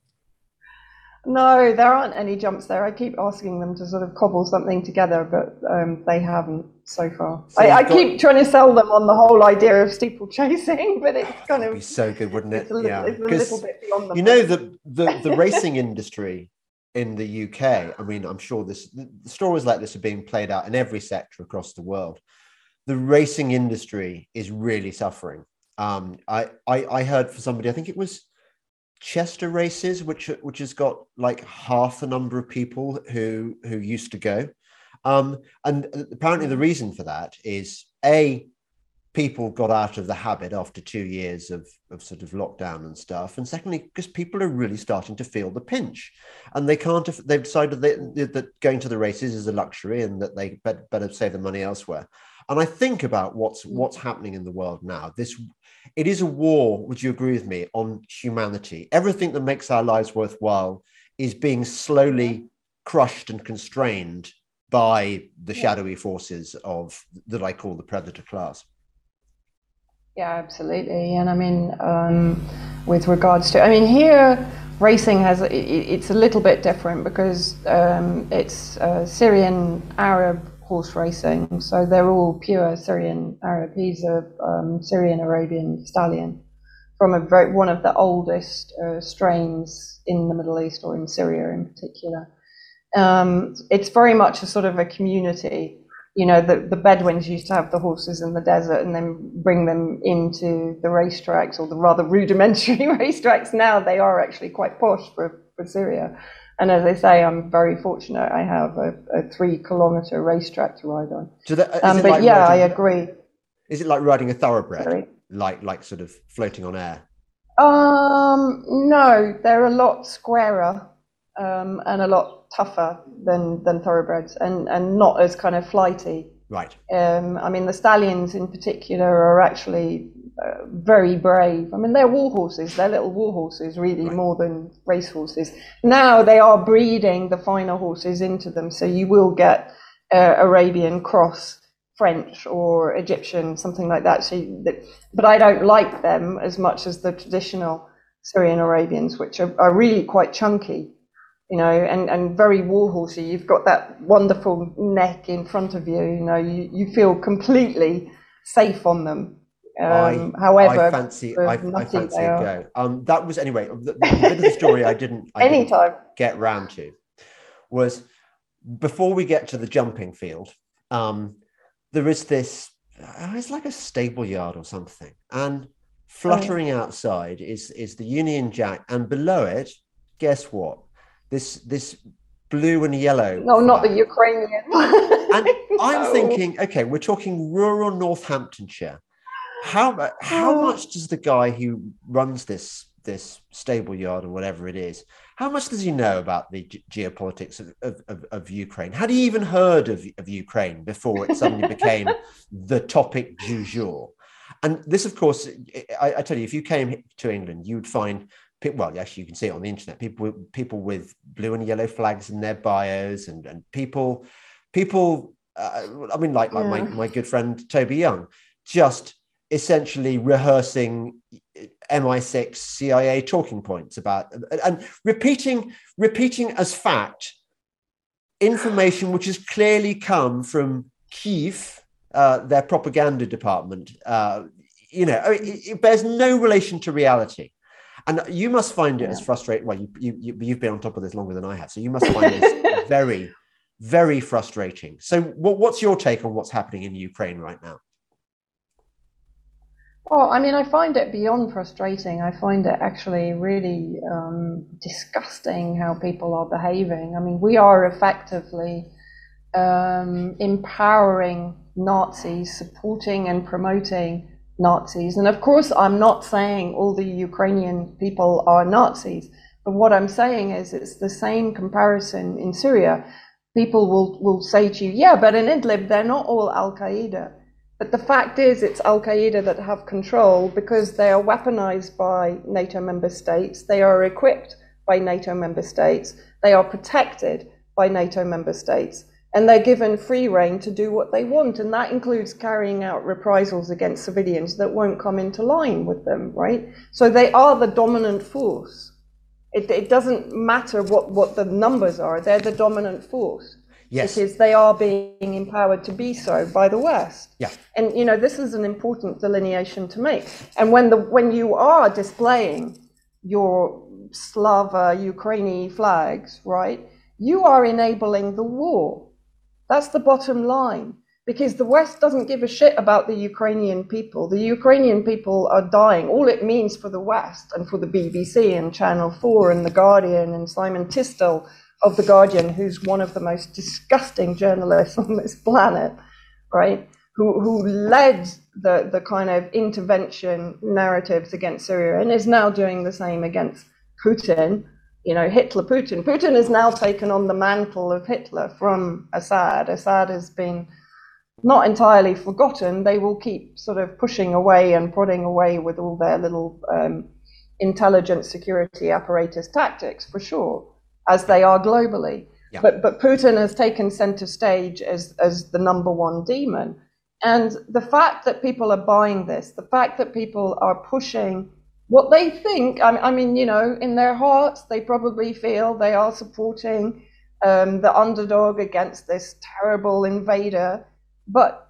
No, there aren't any jumps there. I keep asking them to sort of cobble something together, but um, they haven't so far. So I, I got... keep trying to sell them on the whole idea of steeplechasing, but it's kind That'd of be so good, wouldn't it? It's a little, yeah, it's a little bit beyond the. You know, the the the racing industry in the U K. I mean, I'm sure this the stories like this are being played out in every sector across the world. The racing industry is really suffering. Um, I, I I heard for somebody, I think it was Chester Races, which which has got like half the number of people who who used to go, um, and apparently the reason for that is a people got out of the habit after two years of of sort of lockdown and stuff, and secondly because people are really starting to feel the pinch, and they can't. They've decided that, that going to the races is a luxury and that they better save the money elsewhere. And I think about what's what's happening in the world now. This. It is a war, would you agree with me, on humanity? Everything that makes our lives worthwhile is being slowly crushed and constrained by the shadowy forces of that I call the predator class. Yeah, absolutely. And I mean, um, with regards to, I mean, here racing has, it, it's a little bit different because um, it's uh, Syrian Arab horse racing, so they're all pure Syrian Arab. He's a um, Syrian Arabian stallion from a very, one of the oldest uh, strains in the Middle East, or in Syria in particular. Um, it's very much a sort of a community. You know, the, the Bedouins used to have the horses in the desert and then bring them into the racetracks, or the rather rudimentary racetracks. Now they are actually quite posh for, for Syria. And as I say, I'm very fortunate. I have a, a three kilometer racetrack to ride on. So that, um, but like yeah, riding, I agree. Is it like riding a thoroughbred, Sorry? like like sort of floating on air? Um, no, they're a lot squarer um, and a lot tougher than than thoroughbreds, and and not as kind of flighty. Right. Um, I mean, the stallions in particular are actually uh, very brave. I mean, they're war horses. They're little war horses, really, right. More than race horses. Now they are breeding the finer horses into them, so you will get uh, Arabian cross French or Egyptian, something like that. So, but I don't like them as much as the traditional Syrian Arabians, which are, are really quite chunky, you know, and, and very warhorsey. You've got that wonderful neck in front of you, you know, you, you feel completely safe on them. Um, I, however, I fancy, I, I fancy a go. Um, that was anyway. The, the bit of the story I didn't, I didn't Anytime. get round to was before we get to the jumping field. Um, there is this. Uh, it's like a stable yard or something, and fluttering oh. outside is is the Union Jack, and below it, guess what? This this blue and yellow. No, flag. Not the Ukrainian. And no. I'm thinking, okay, we're talking rural Northamptonshire. How how much does the guy who runs this this stable yard or whatever it is, how much does he know about the ge- geopolitics of, of, of, of Ukraine? Had he even heard of, of Ukraine before it suddenly became the topic du jour? And this, of course, I, I tell you, if you came to England, you would find people, well, actually, you can see it on the internet, people people with blue and yellow flags in their bios, and, and people, people, uh, I mean, like, like yeah. my, my good friend Toby Young, just essentially rehearsing M I six C I A talking points about and repeating repeating as fact information which has clearly come from Kyiv, uh, their propaganda department. Uh, you know, it, it bears no relation to reality, and you must find it yeah. as frustrating. Well, you, you you've been on top of this longer than I have, so you must find this very, very frustrating. So, what, what's your take on what's happening in Ukraine right now? Well, I mean, I find it beyond frustrating. I find it actually really um, disgusting how people are behaving. I mean, we are effectively um, empowering Nazis, supporting and promoting Nazis. And of course, I'm not saying all the Ukrainian people are Nazis, but what I'm saying is it's the same comparison in Syria. People will, will say to you, yeah, but in Idlib, they're not all Al-Qaeda. But the fact is, it's Al-Qaeda that have control because they are weaponized by NATO member states. They are equipped by NATO member states. They are protected by NATO member states. And they're given free rein to do what they want. And that includes carrying out reprisals against civilians that won't come into line with them, right? So they are the dominant force. It, it doesn't matter what, what the numbers are. They're the dominant force. Yes. Because they are being empowered to be so by the West. Yeah. And, you know, this is an important delineation to make. And when the when you are displaying your Slava Ukraini flags, right, you are enabling the war. That's the bottom line. Because the West doesn't give a shit about the Ukrainian people. The Ukrainian people are dying. All it means for the West and for the B B C and Channel four and The Guardian and Simon Tisdale of The Guardian, who's one of the most disgusting journalists on this planet, right? Who who led the, the kind of intervention narratives against Syria and is now doing the same against Putin, you know, Hitler Putin. Putin has now taken on the mantle of Hitler from Assad. Assad has been not entirely forgotten. They will keep sort of pushing away and prodding away with all their little um, intelligence security apparatus tactics, for sure, as they are globally. Yeah. But but Putin has taken center stage as, as the number one demon. And the fact that people are buying this, the fact that people are pushing what they think, I, I mean, you know, in their hearts, they probably feel they are supporting um, the underdog against this terrible invader. But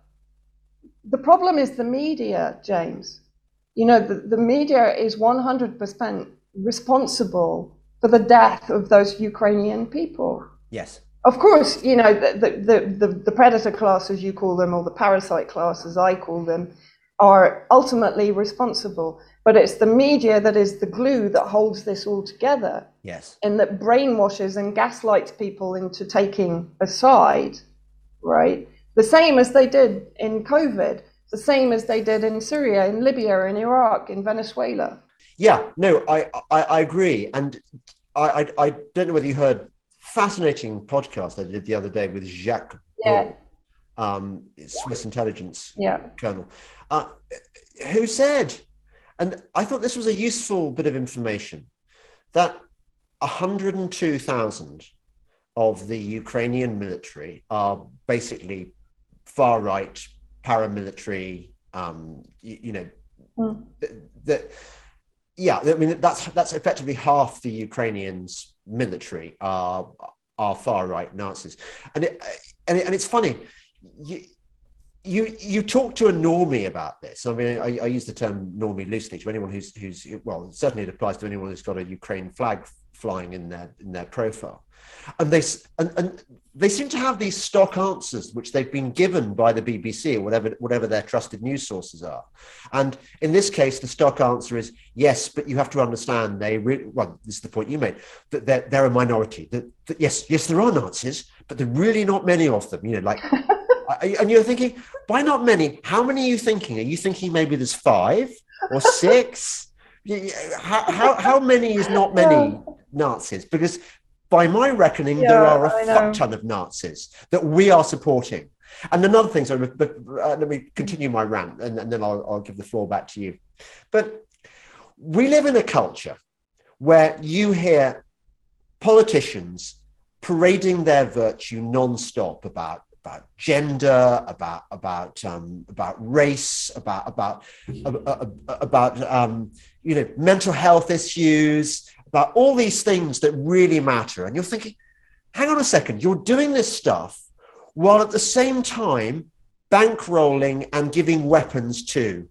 the problem is the media, James. You know, the, the media is one hundred percent responsible for the death of those Ukrainian people. Yes. Of course, you know, the, the, the, the predator class, as you call them, or the parasite class, as I call them, are ultimately responsible. But it's the media that is the glue that holds this all together. Yes. And that brainwashes and gaslights people into taking a side, right? The same as they did in COVID, the same as they did in Syria, in Libya, in Iraq, in Venezuela. Yeah, no, I, I, I agree. And I, I I don't know whether you heard fascinating podcast I did the other day with Jacques yeah. Ball, um, Swiss intelligence yeah. colonel, uh, who said, and I thought this was a useful bit of information, that one hundred two thousand of the Ukrainian military are basically far-right paramilitary, um, you, you know, Mm. that, yeah, I mean, that's that's effectively half the Ukrainians' military are are far right Nazis, and it, and it, and it's funny. You, you you talk to a normie about this. I mean, I, I use the term normie loosely to anyone who's who's well, certainly it applies to anyone who's got a Ukraine flag flying in their in their profile, and they and, and they seem to have these stock answers which they've been given by the B B C or whatever whatever their trusted news sources are. And in this case, the stock answer is yes, but you have to understand they really well. This is the point you made, that they're, they're a minority. That, that yes, yes, there are Nazis, but there are really not many of them. You know, like. And you're thinking, why not many? How many are you thinking? Are you thinking maybe there's five or six? how, how, how many is not many Nazis? Because by my reckoning, yeah, there are a fuck ton of Nazis that we are supporting. And another thing, sorry, but uh, let me continue my rant and, and then I'll, I'll give the floor back to you. But we live in a culture where you hear politicians parading their virtue non-stop about about gender, about about um, about race, about about uh, about um, you know, mental health issues, about all these things that really matter. And you're thinking, hang on a second, you're doing this stuff while at the same time bankrolling and giving weapons to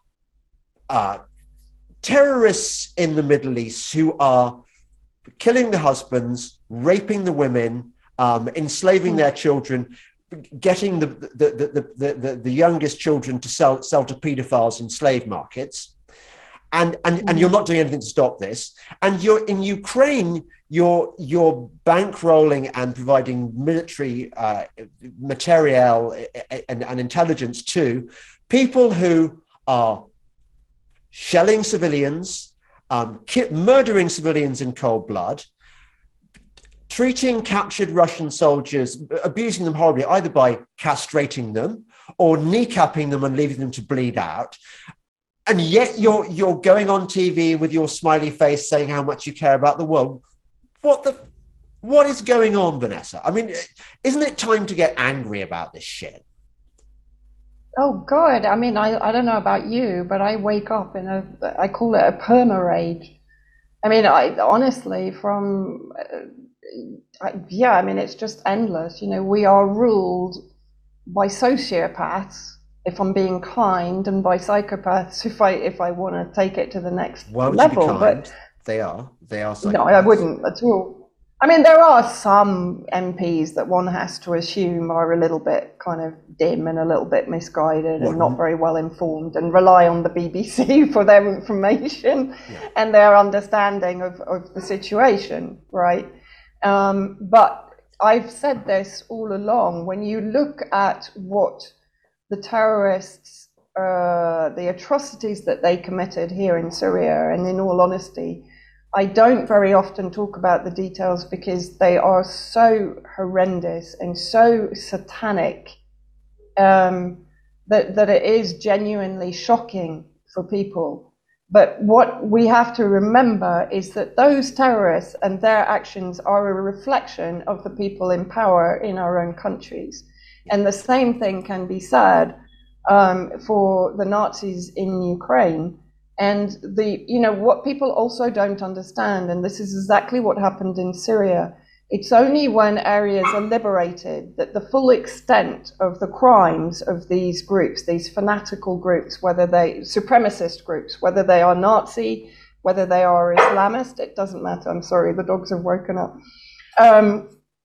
uh, terrorists in the Middle East who are killing the husbands, raping the women, um, enslaving their children, getting the the, the, the, the, the youngest children to sell, sell to pedophiles in slave markets. And, and, and you're not doing anything to stop this. And you're in Ukraine, you're, you're bankrolling and providing military uh, materiel and, and intelligence to people who are shelling civilians, um, ki- murdering civilians in cold blood, treating captured Russian soldiers, abusing them horribly, either by castrating them or kneecapping them and leaving them to bleed out. And yet you're you're going on T V with your smiley face saying how much you care about the world. What the what is going on, Vanessa? I mean, isn't it time to get angry about this shit? Oh God, I mean, I, I don't know about you, but I wake up in a, I call it a perma rage. I mean, I honestly from uh, I, yeah, I mean, it's just endless. You know, we are ruled by sociopaths, if I'm being kind, and by psychopaths, if I if I want to take it to the next Why would level. You be kind? But they are, they are psychopaths. No, I wouldn't at all. I mean, there are some M Ps that one has to assume are a little bit kind of dim and a little bit misguided and not very well informed, and rely on the B B C for their information yeah. and their understanding of, of the situation, right? Um, but I've said this all along. When you look at what the terrorists, uh, the atrocities that they committed here in Syria, and in all honesty, I don't very often talk about the details because they are so horrendous and so satanic um, that, that it is genuinely shocking for people. But what we have to remember is that those terrorists and their actions are a reflection of the people in power in our own countries. And the same thing can be said um, for the Nazis in Ukraine. And the, you know, what people also don't understand, and this is exactly what happened in Syria, it's only when areas are liberated that the full extent of the crimes of these groups, these fanatical groups, whether they, supremacist groups, whether they are Nazi, whether they are Islamist, it doesn't matter. I'm sorry, the dogs have woken up. Um,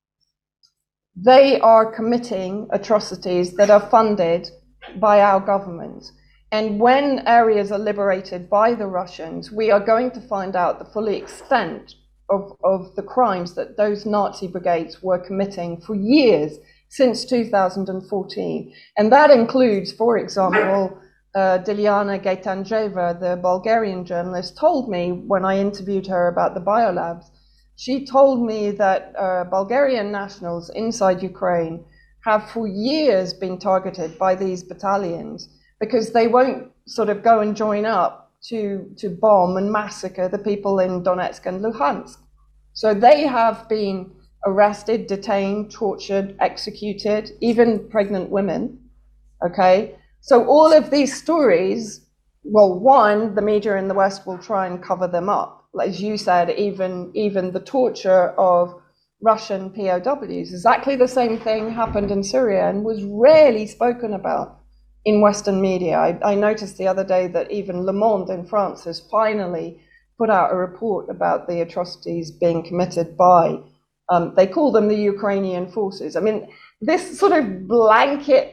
they are committing atrocities that are funded by our government. And when areas are liberated by the Russians, we are going to find out the full extent of, of the crimes that those Nazi brigades were committing for years, since two thousand fourteen. And that includes, for example, uh, Dilyana Gaitanjeva, the Bulgarian journalist, told me when I interviewed her about the biolabs, she told me that uh, Bulgarian nationals inside Ukraine have for years been targeted by these battalions because they won't sort of go and join up to, to bomb and massacre the people in Donetsk and Luhansk. So they have been arrested, detained, tortured, executed, even pregnant women, Okay, so all of these stories, well, one, the media in the West will try and cover them up. As you said, even even the torture of Russian P O Ws, exactly the same thing happened in Syria and was rarely spoken about in Western media. I, I noticed the other day that even Le Monde in France has finally put out a report about the atrocities being committed by, um, they call them the Ukrainian forces. I mean, this sort of blanket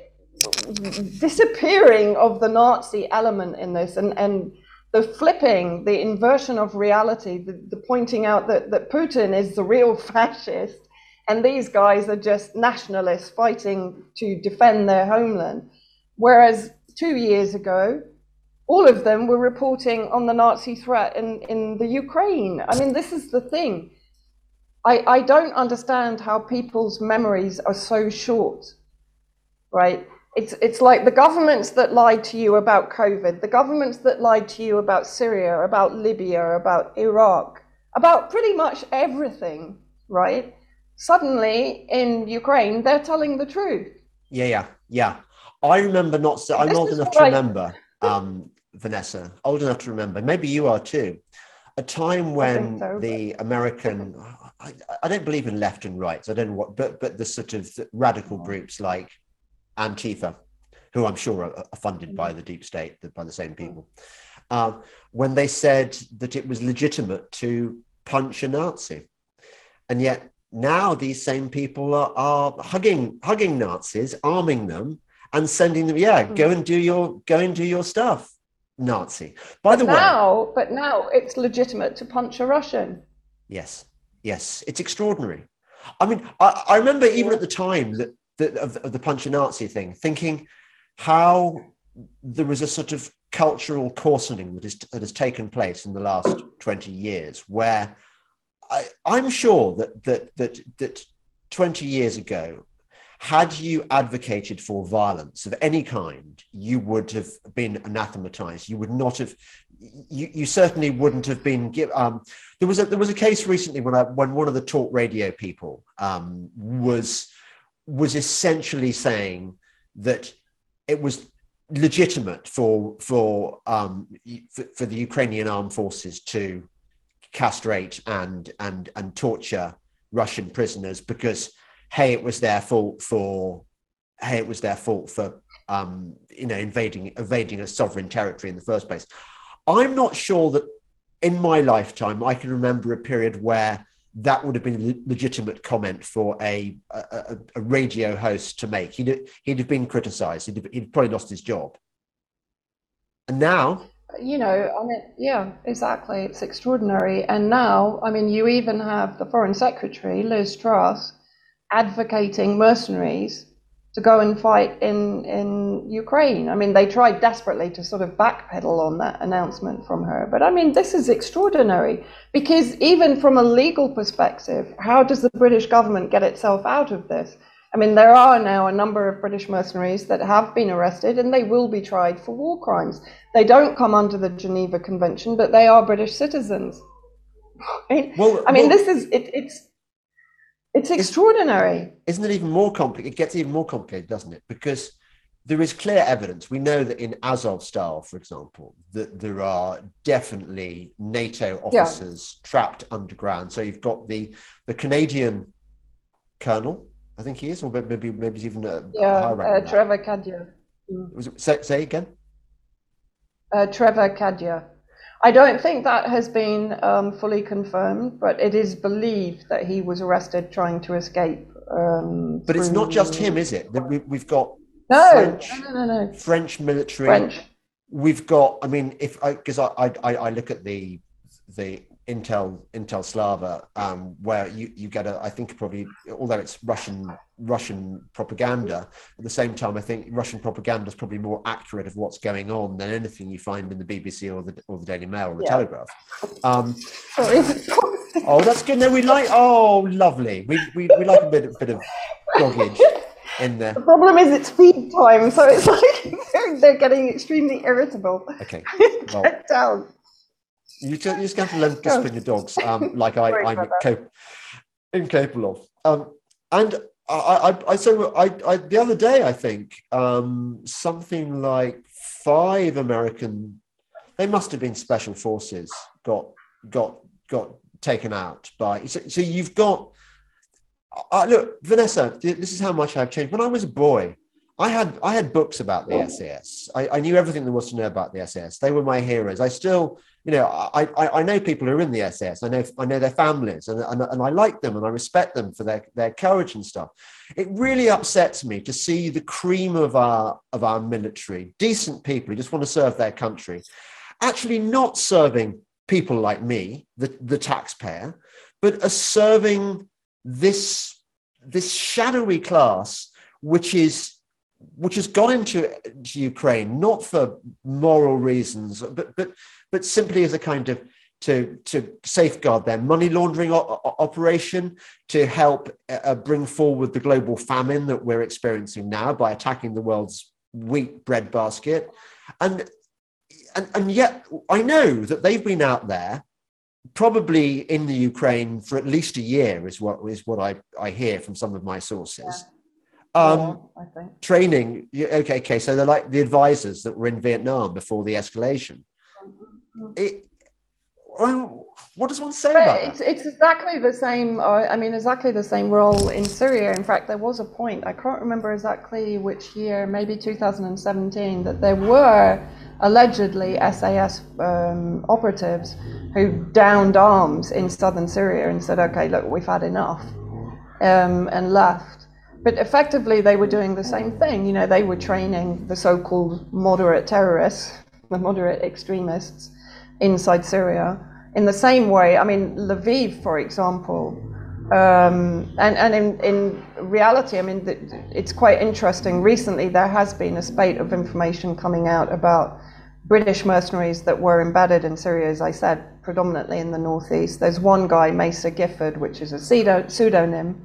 disappearing of the Nazi element in this, and, and the flipping, the inversion of reality, the, the pointing out that, that Putin is the real fascist and these guys are just nationalists fighting to defend their homeland. Whereas two years ago, all of them were reporting on the Nazi threat in, in the Ukraine. I mean, this is the thing. I, I don't understand how people's memories are so short, right? It's, it's like the governments that lied to you about COVID, the governments that lied to you about Syria, about Libya, about Iraq, about pretty much everything, right? Suddenly in Ukraine, they're telling the truth. Yeah, yeah, yeah. I remember not so, I'm This old is enough what to I- remember, um, Vanessa, old enough to remember, maybe you are too, a time when so, the American, I, I don't believe in left and right, so I don't know what, but, but the sort of radical groups like Antifa, who I'm sure are, are funded by the deep state, by the same people, uh, when they said that it was legitimate to punch a Nazi. And yet now these same people are, are hugging, hugging Nazis, arming them and sending them, yeah, go and do your, go and do your stuff, Nazi. By but the now, way. But now it's legitimate to punch a Russian. Yes, yes, it's extraordinary. I mean, I, I remember even at the time that, that of, of the punch a Nazi thing, thinking how there was a sort of cultural coarsening that, is, that has taken place in the last twenty years, where I, I'm sure that that that that twenty years ago, had you advocated for violence of any kind, you would have been anathematized. You would not have. You, you certainly wouldn't have been. Um, there was a there was a case recently when I, when one of the talk radio people um, was was essentially saying that it was legitimate for for um, for, for the Ukrainian armed forces to castrate and and and torture Russian prisoners because, hey, it was their fault for hey it was their fault for um you know invading invading a sovereign territory in the first place. I'm not sure that in my lifetime I can remember a period where that would have been a legitimate comment for a a, a radio host to make. He'd he'd have been criticized. He'd, have, he'd probably lost his job. And now, you know, I mean, yeah, exactly. It's extraordinary. And now, I mean, you even have the Foreign Secretary, Liz Truss, advocating mercenaries to go and fight in, in Ukraine. I mean, they tried desperately to sort of backpedal on that announcement from her. But I mean, this is extraordinary because even from a legal perspective, how does the British government get itself out of this? I mean, there are now a number of British mercenaries that have been arrested and they will be tried for war crimes. They don't come under the Geneva Convention, but they are British citizens. Right? Well, I mean, well, this is, it, it's, it's extraordinary. Isn't it even more complicated? It gets even more complicated, doesn't it? Because there is clear evidence. We know that in Azovstal, for example, that there are definitely NATO officers yeah. trapped underground. So you've got the, the Canadian colonel, I think he is, or maybe maybe he's even a yeah, higher uh, Trevor Kadia. Mm. Was it, say, say again? Uh, Trevor Kadia. I don't think that has been um, fully confirmed, but it is believed that he was arrested trying to escape. Um, but it's not just him, is it? We, we've got no, French, no, no, no, no. French military. French. We've got. I mean, if I because I, I I look at the the Intel Intel Slava, um, where you you get a I think probably although it's Russian Russian propaganda, at the same time I think Russian propaganda is probably more accurate of what's going on than anything you find in the B B C or the or the Daily Mail or the yeah. Telegraph. Um, Sorry. Oh, that's good. No, we like. Oh, lovely. We we, we like a bit a bit of doggage in there. The problem is it's feed time, so it's like they're, they're getting extremely irritable. Okay. Well, get down. You just, you just have to learn to discipline your dogs, um, like I, I'm cap- incapable of. Um, and I, I, I so I, I the other day I think um, something like five American, they must have been special forces, got got got taken out by. So, so you've got. Uh, look, Vanessa, this is how much I've changed. When I was a boy, I had I had books about the S A S. I, I knew everything there was to know about the S A S. They were my heroes. I still, you know, I, I, I know people who are in the S A S. I know I know their families, and, and, and I like them, and I respect them for their, their courage and stuff. It really upsets me to see the cream of our of our military, decent people who just want to serve their country, actually not serving people like me, the, the taxpayer, but are serving this this shadowy class, which is which has gone into, into Ukraine not for moral reasons, but but but simply as a kind of to to safeguard their money laundering o- operation, to help uh, bring forward the global famine that we're experiencing now by attacking the world's wheat bread basket, and and and yet I know that they've been out there, probably in the Ukraine for at least a year, is what is what I, I hear from some of my sources. Yeah. Um, More, I think. Training, okay, okay, so they're like the advisors that were in Vietnam before the escalation. It, well, what does one say But about it's, that? it's exactly the same, uh, I mean, exactly the same role in Syria. In fact, there was a point, I can't remember exactly which year, maybe two thousand seventeen, that there were allegedly S A S um, operatives who downed arms in southern Syria and said, okay, look, we've had enough, um, and left. But effectively, they were doing the same thing. You know, they were training the so-called moderate terrorists, the moderate extremists inside Syria in the same way. I mean, Lviv, for example, um, and, and in, in reality, I mean, it's quite interesting. Recently, there has been a spate of information coming out about British mercenaries that were embedded in Syria, as I said, predominantly in the northeast. There's one guy, Mesa Gifford, which is a pseudo, pseudonym,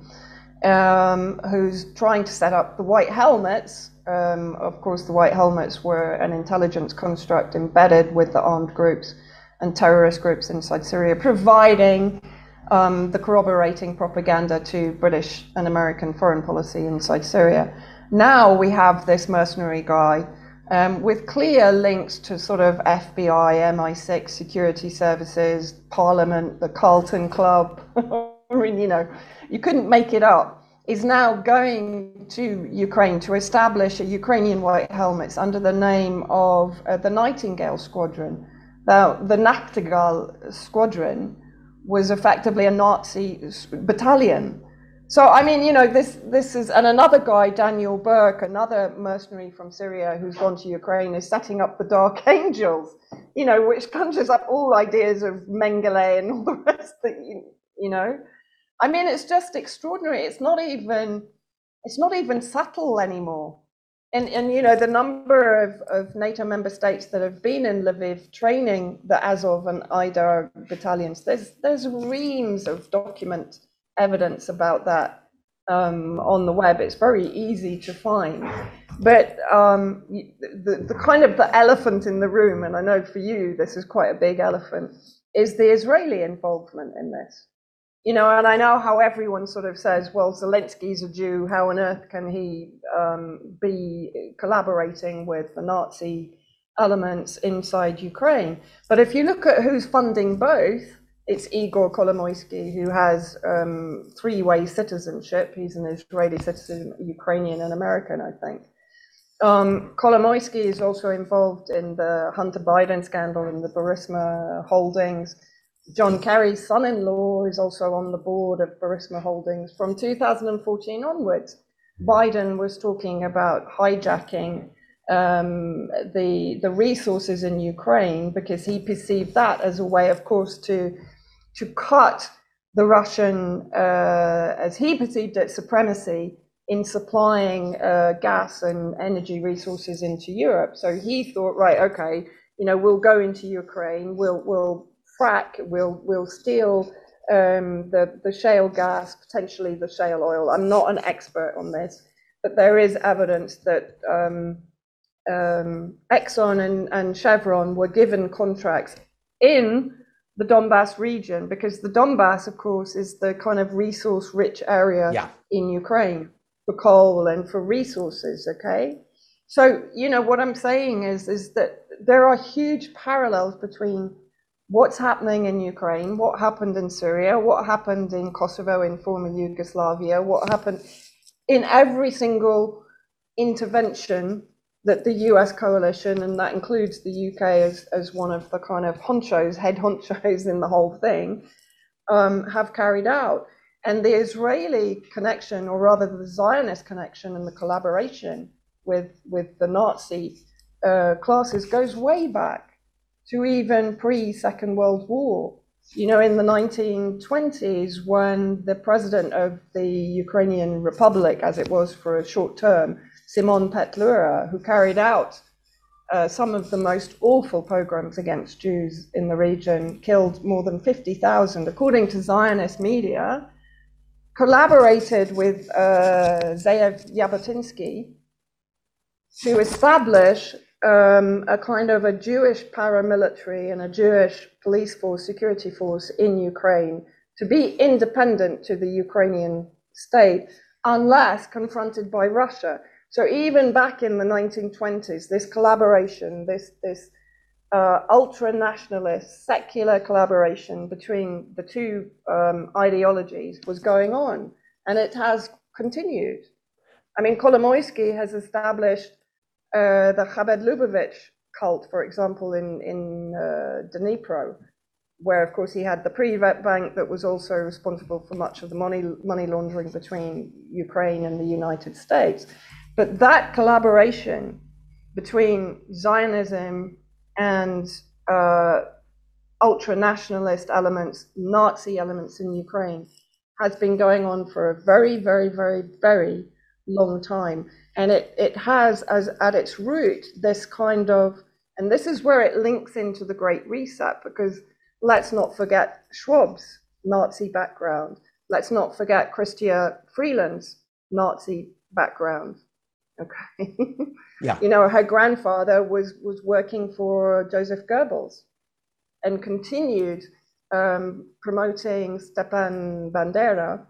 Um, who's trying to set up the White Helmets. Um, of course, the White Helmets were an intelligence construct embedded with the armed groups and terrorist groups inside Syria, providing um, the corroborating propaganda to British and American foreign policy inside Syria. Now we have this mercenary guy um, with clear links to sort of F B I, M I six, security services, Parliament, the Carlton Club. I mean, you know, you couldn't make it up, is now going to Ukraine to establish a Ukrainian White Helmets under the name of uh, the Nightingale Squadron. Now, the Nachtigall Squadron was effectively a Nazi battalion. So, I mean, you know, this this is, and another guy, Daniel Burke, another mercenary from Syria who's gone to Ukraine, is setting up the Dark Angels, you know, which conjures up all ideas of Mengele and all the rest that, you, you know. I mean, it's just extraordinary. It's not even, it's not even subtle anymore. And, and you know, the number of, of NATO member states that have been in Lviv training the Azov and Aidar battalions, there's, there's reams of document evidence about that um, on the web. It's very easy to find. But um, the, the kind of the elephant in the room, and I know for you this is quite a big elephant, is the Israeli involvement in this. You know, and I know how everyone sort of says, well, Zelensky's a Jew, how on earth can he um, be collaborating with the Nazi elements inside Ukraine? But if you look at who's funding both, it's Igor Kolomoisky, who has um, three-way citizenship. He's an Israeli citizen, Ukrainian and American, I think. Um, Kolomoisky is also involved in the Hunter Biden scandal and the Burisma holdings. John Kerry's son-in-law is also on the board of Burisma Holdings. From two thousand fourteen onwards, Biden was talking about hijacking um, the the resources in Ukraine because he perceived that as a way, of course, to to cut the Russian, uh, as he perceived it, supremacy in supplying uh, gas and energy resources into Europe. So he thought, right, okay, you know, we'll go into Ukraine, we'll we'll frack, we'll we'll steal um, the the shale gas, potentially the shale oil. I'm not an expert on this, but there is evidence that um, um, Exxon and, and Chevron were given contracts in the Donbass region, because the Donbass, of course, is the kind of resource-rich area Yeah. in Ukraine for coal and for resources, okay? So, you know, what I'm saying is, is that there are huge parallels between what's happening in Ukraine, what happened in Syria, what happened in Kosovo, in former Yugoslavia, what happened in every single intervention that the U S coalition, and that includes the U K as, as one of the kind of honchos, head honchos in the whole thing, um, have carried out. And the Israeli connection, or rather the Zionist connection and the collaboration with, with the Nazi uh, classes goes way back to even pre-Second World War. You know, in the nineteen twenties, when the president of the Ukrainian Republic, as it was for a short term, Simon Petlura, who carried out uh, some of the most awful pogroms against Jews in the region, killed more than fifty thousand, according to Zionist media, collaborated with uh, Zeev Jabotinsky to establish um, a kind of a Jewish paramilitary and a Jewish police force, security force in Ukraine to be independent to the Ukrainian state unless confronted by Russia. So even back in the nineteen twenties, this collaboration, this, this uh, ultra-nationalist, secular collaboration between the two um, ideologies was going on, and it has continued. I mean, Kolomoisky has established uh, the Chabad Lubavitch cult, for example, in, in uh, Dnipro, where, of course, he had the Privat Bank that was also responsible for much of the money, money laundering between Ukraine and the United States. But that collaboration between Zionism and uh, ultra-nationalist elements, Nazi elements in Ukraine, has been going on for a very, very, very, very long time. And it, it has as at its root this kind of, and this is where it links into the Great Reset, because let's not forget Schwab's Nazi background. Let's not forget Chrystia Freeland's Nazi background. Okay. Yeah. You know, her grandfather was, was working for Joseph Goebbels and continued um, promoting Stepan Bandera,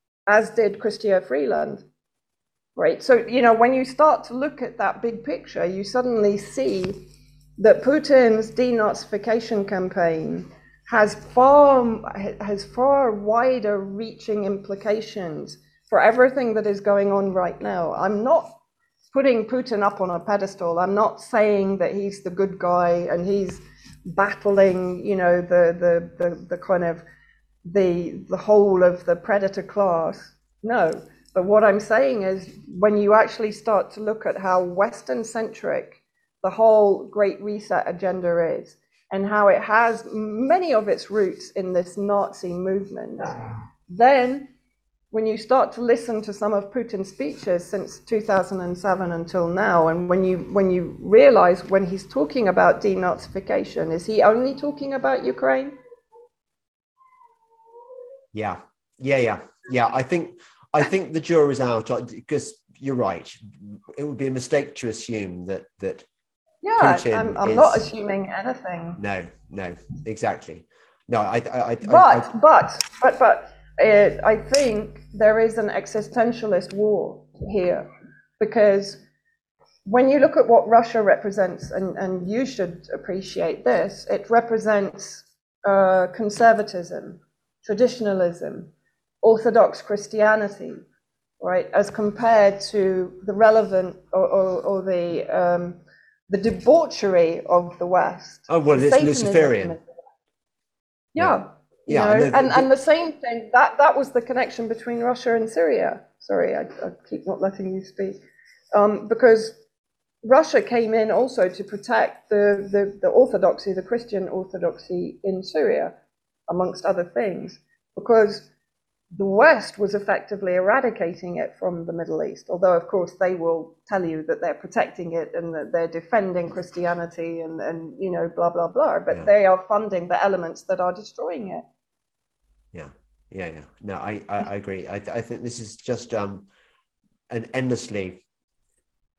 as did Chrystia Freeland. Right. So, you know, when you start to look at that big picture, you suddenly see that Putin's denazification campaign has far has far wider reaching implications for everything that is going on right now. I'm not putting Putin up on a pedestal. I'm not saying that he's the good guy and he's battling, you know, the the the, the kind of the the whole of the predator class. No. But what I'm saying is, when you actually start to look at how Western-centric the whole Great Reset agenda is, and how it has many of its roots in this Nazi movement, then when you start to listen to some of Putin's speeches since two thousand seven until now, and when you when you realize when he's talking about denazification, is he only talking about Ukraine? Yeah, yeah, yeah, yeah. I think. I think the jury's out, because you're right. It would be a mistake to assume that that. Yeah, Putin I'm, I'm is, not assuming anything. No, no, exactly. No, I, I, I but, I, I, but, but, but, uh, I think there is an existentialist war here, because when you look at what Russia represents, and, and you should appreciate this, it represents uh, conservatism, traditionalism, Orthodox Christianity, right, as compared to the relevant or, or, or the um, the debauchery of the West. Oh, well, it's Luciferian. Yeah, yeah, you know, yeah and, and the same thing, that, that was the connection between Russia and Syria. Sorry, I, I keep not letting you speak. Um, because Russia came in also to protect the, the, the orthodoxy, the Christian orthodoxy in Syria, amongst other things, because the West was effectively eradicating it from the Middle East, although, of course, they will tell you that they're protecting it and that they're defending Christianity and, and you know, blah, blah, blah. But yeah. They are funding the elements that are destroying it. Yeah, yeah, yeah. No, I, I, I agree. I, I think this is just um, an endlessly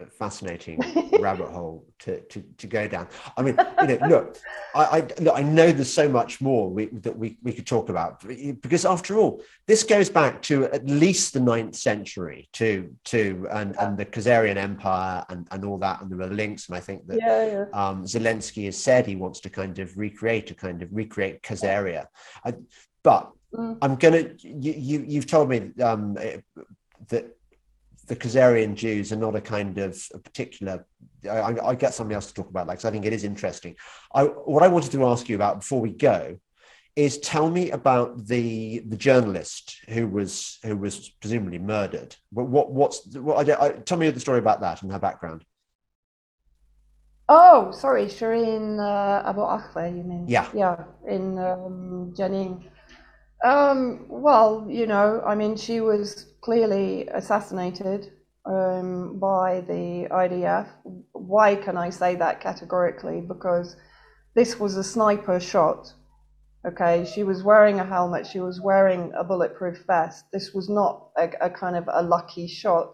fascinating rabbit hole to, to to go down. I mean, you know, look, I I, look, I know there's so much more we, that we we could talk about, because after all, this goes back to at least the ninth century to to and and the Khazarian Empire and and all that, and there are links. And I think that yeah, yeah. Um, Zelensky has said he wants to kind of recreate a kind of recreate Khazaria, I, but mm. I'm gonna you, you you've told me um, that the Khazarian Jews are not a kind of a particular. I, I get something else to talk about, like, because I think it is interesting. I, what I wanted to ask you about before we go is, tell me about the the journalist who was who was presumably murdered. What, what what's what? I, I, tell me the story about that and her background. Oh, sorry, Shireen uh, Abu Akleh, you mean? Yeah, yeah, in um, Jenin. Um, well, you know, I mean, she was clearly assassinated um, by the I D F. Why can I say that categorically? Because this was a sniper shot. Okay, she was wearing a helmet, she was wearing a bulletproof vest. This was not a, a kind of a lucky shot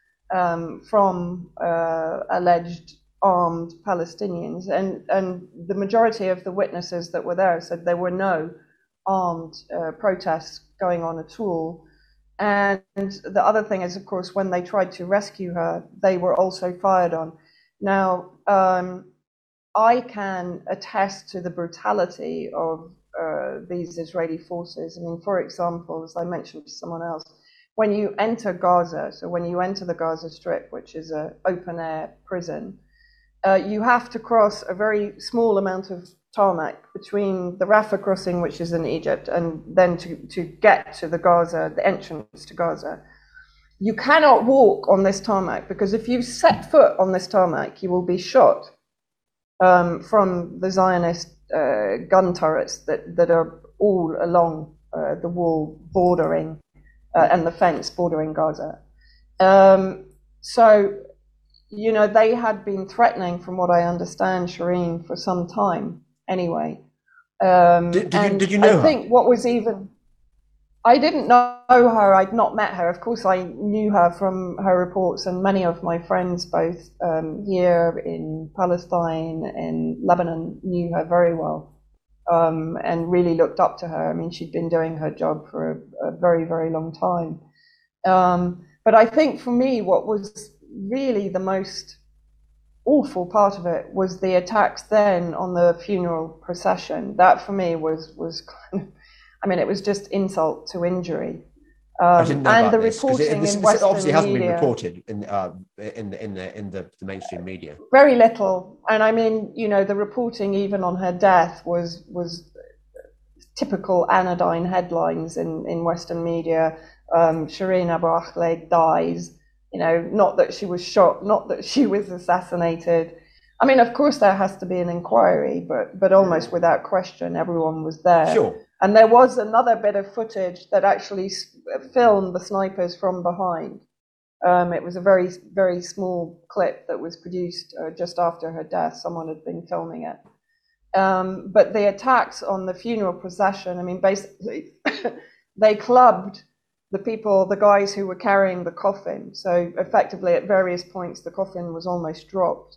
um, from uh, alleged armed Palestinians. And, and the majority of the witnesses that were there said there were no armed uh, protests going on at all. And the other thing is, of course, when they tried to rescue her, they were also fired on. Now, um, I can attest to the brutality of uh, these Israeli forces. I mean, for example, as I mentioned to someone else, when you enter Gaza, so when you enter the Gaza Strip, which is an open-air prison, uh, you have to cross a very small amount of tarmac between the Rafah crossing, which is in Egypt, and then to, to get to the Gaza, the entrance to Gaza. You cannot walk on this tarmac, because if you set foot on this tarmac, you will be shot um, from the Zionist uh, gun turrets that, that are all along uh, the wall bordering uh, and the fence bordering Gaza. Um, so, you know, they had been threatening, from what I understand, Shireen, for some time anyway. Um, did, did, and you, did you know I her? think what was even... I didn't know her, I'd not met her. Of course, I knew her from her reports, and many of my friends, both um, here in Palestine and Lebanon, knew her very well um, and really looked up to her. I mean, she'd been doing her job for a, a very, very long time. Um, but I think for me, what was really the most awful part of it was the attacks then on the funeral procession. That for me was, was kind of, I mean, it was just insult to injury. Um, I didn't know and about the this, reporting it, this, in this Western obviously hasn't media, been reported in uh, in the in the in the, the mainstream media. Very little, and I mean, you know, the reporting even on her death was was typical anodyne headlines in in Western media. Um, Shireen Abu Akleh dies. You know, not that she was shot, not that she was assassinated. I mean, of course, there has to be an inquiry, but but almost without question, everyone was there. Sure. And there was another bit of footage that actually filmed the snipers from behind. Um, it was a very, very small clip that was produced uh, just after her death. Someone had been filming it. Um, but the attacks on the funeral procession, I mean, basically, they clubbed the people, the guys who were carrying the coffin. So effectively, at various points, the coffin was almost dropped.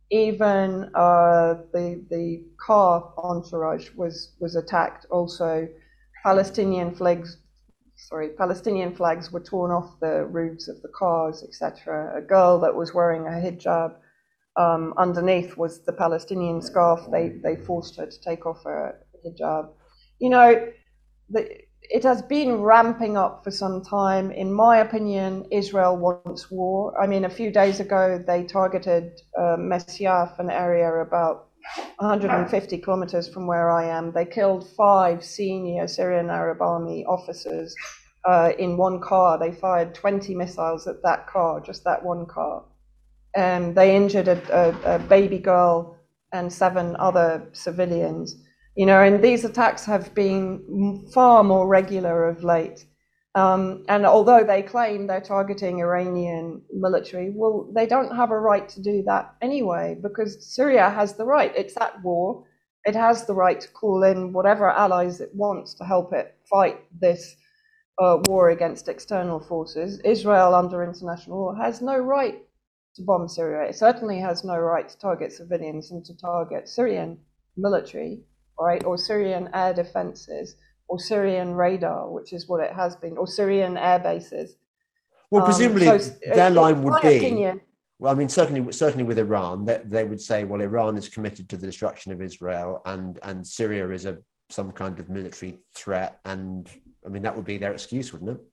Even uh, the the car entourage was was attacked. Also, Palestinian flags, sorry, Palestinian flags were torn off the roofs of the cars, et cetera. A girl that was wearing a hijab um, underneath was the Palestinian scarf. They they forced her to take off her hijab. You know, the, it has been ramping up for some time. In my opinion, Israel wants war. I mean, a few days ago, they targeted uh, Mesyaf, an area about one hundred fifty kilometers from where I am. They killed five senior Syrian Arab Army officers uh, in one car. They fired twenty missiles at that car, just that one car. And they injured a, a, a baby girl and seven other civilians. You know, and these attacks have been far more regular of late. Um, and although they claim they're targeting Iranian military, well, they don't have a right to do that anyway, because Syria has the right. It's at war. It has the right to call in whatever allies it wants to help it fight this uh, war against external forces. Israel, under international law, has no right to bomb Syria. It certainly has no right to target civilians and to target Syrian military, right, or Syrian air defenses, or Syrian radar, which is what it has been, or Syrian air bases. Well, presumably um, so, their line would be, opinion, well, I mean, certainly, certainly with Iran, they, they would say, well, Iran is committed to the destruction of Israel, and and Syria is a some kind of military threat, and I mean that would be their excuse, wouldn't it?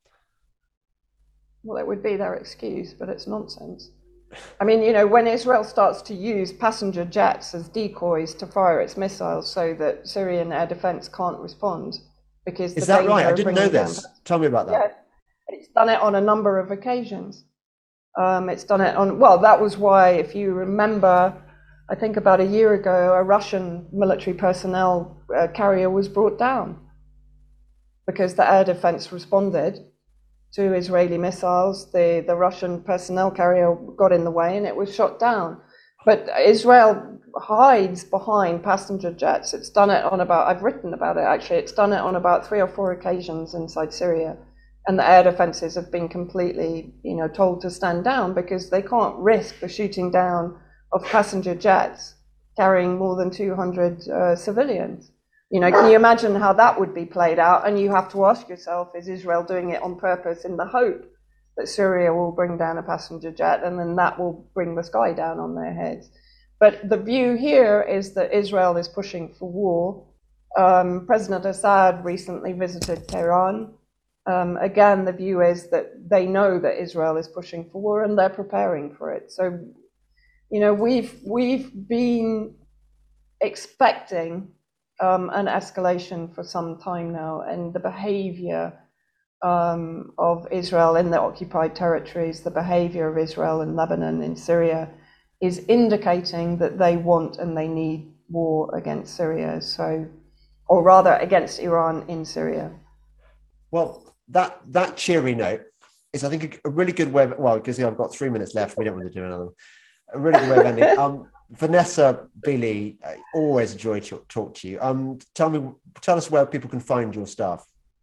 Well, it would be their excuse, but it's nonsense. I mean, you know, when Israel starts to use passenger jets as decoys to fire its missiles so that Syrian air defense can't respond, because is that right? I didn't know this. Down, Tell me about that. Yeah, it's done it on a number of occasions. Um, it's done it on, well, that was why, if you remember, I think about a year ago, a Russian military personnel uh, carrier was brought down because the air defense responded to Israeli missiles. The, the Russian personnel carrier got in the way and it was shot down. But Israel hides behind passenger jets. It's done it on about, I've written about it actually, it's done it on about three or four occasions inside Syria. And the air defenses have been completely, you know, told to stand down because they can't risk the shooting down of passenger jets carrying more than two hundred uh, civilians. You know, can you imagine how that would be played out? And you have to ask yourself, is Israel doing it on purpose in the hope that Syria will bring down a passenger jet and then that will bring the sky down on their heads? But the view here is that Israel is pushing for war. Um, President Assad recently visited Tehran. Um, again, the view is that they know that Israel is pushing for war and they're preparing for it. So, you know, we've we've been expecting um, an escalation for some time now, and the behavior um, of Israel in the occupied territories, the behavior of Israel in Lebanon, in Syria, is indicating that they want and they need war against Syria. So, or rather, against Iran in Syria. Well, that that cheery note is, I think, a really good way of, well, because I've got three minutes left, we don't want to do another one. A really good way of ending. Um, Vanessa Beeley, uh, always a joy to talk to you. Um, tell me, tell us where people can find your stuff.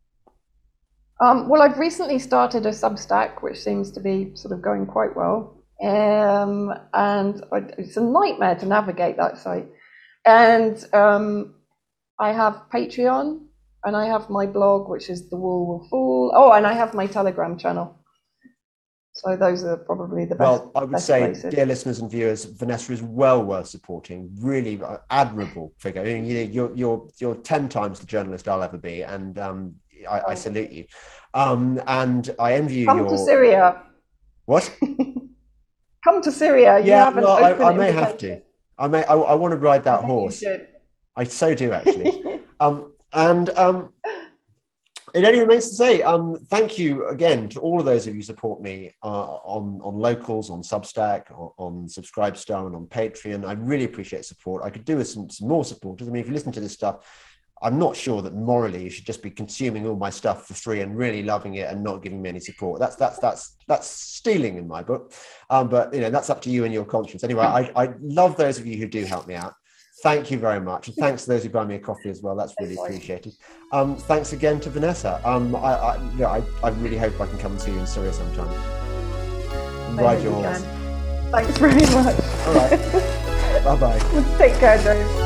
Um, well, I've recently started a Substack, which seems to be sort of going quite well. Um, and it's a nightmare to navigate that site. And um, I have Patreon, and I have my blog, which is The Wall Will Fall. Oh, and I have my Telegram channel. So those are probably the best. Well, I would say, places. Dear listeners and viewers, Vanessa is well worth supporting. Really admirable figure. I mean, you're you're you're ten times the journalist I'll ever be, and um, I, I salute you. Um, and I envy you. Come your... to Syria. What? Come to Syria. You yeah, have well, I, I may have to. I may. I, I want to ride that I horse. I so do actually. um, and um. It only remains to say, um, thank you again to all of those of you who support me uh, on, on Locals, on Substack, on, on Subscribestar, and on Patreon. I really appreciate support. I could do with some, some more supporters. I mean, if you listen to this stuff, I'm not sure that morally you should just be consuming all my stuff for free and really loving it and not giving me any support. That's that's that's that's stealing in my book. Um, but you know, that's up to you and your conscience. Anyway, I, I love those of you who do help me out. Thank you very much. And thanks to those who buy me a coffee as well. That's really appreciated. Um, thanks again to Vanessa. Um, I, I, you know, I, I really hope I can come and see you in Syria sometime. Ride your horse. Thanks very much. All right. Bye-bye. Take care, Dave.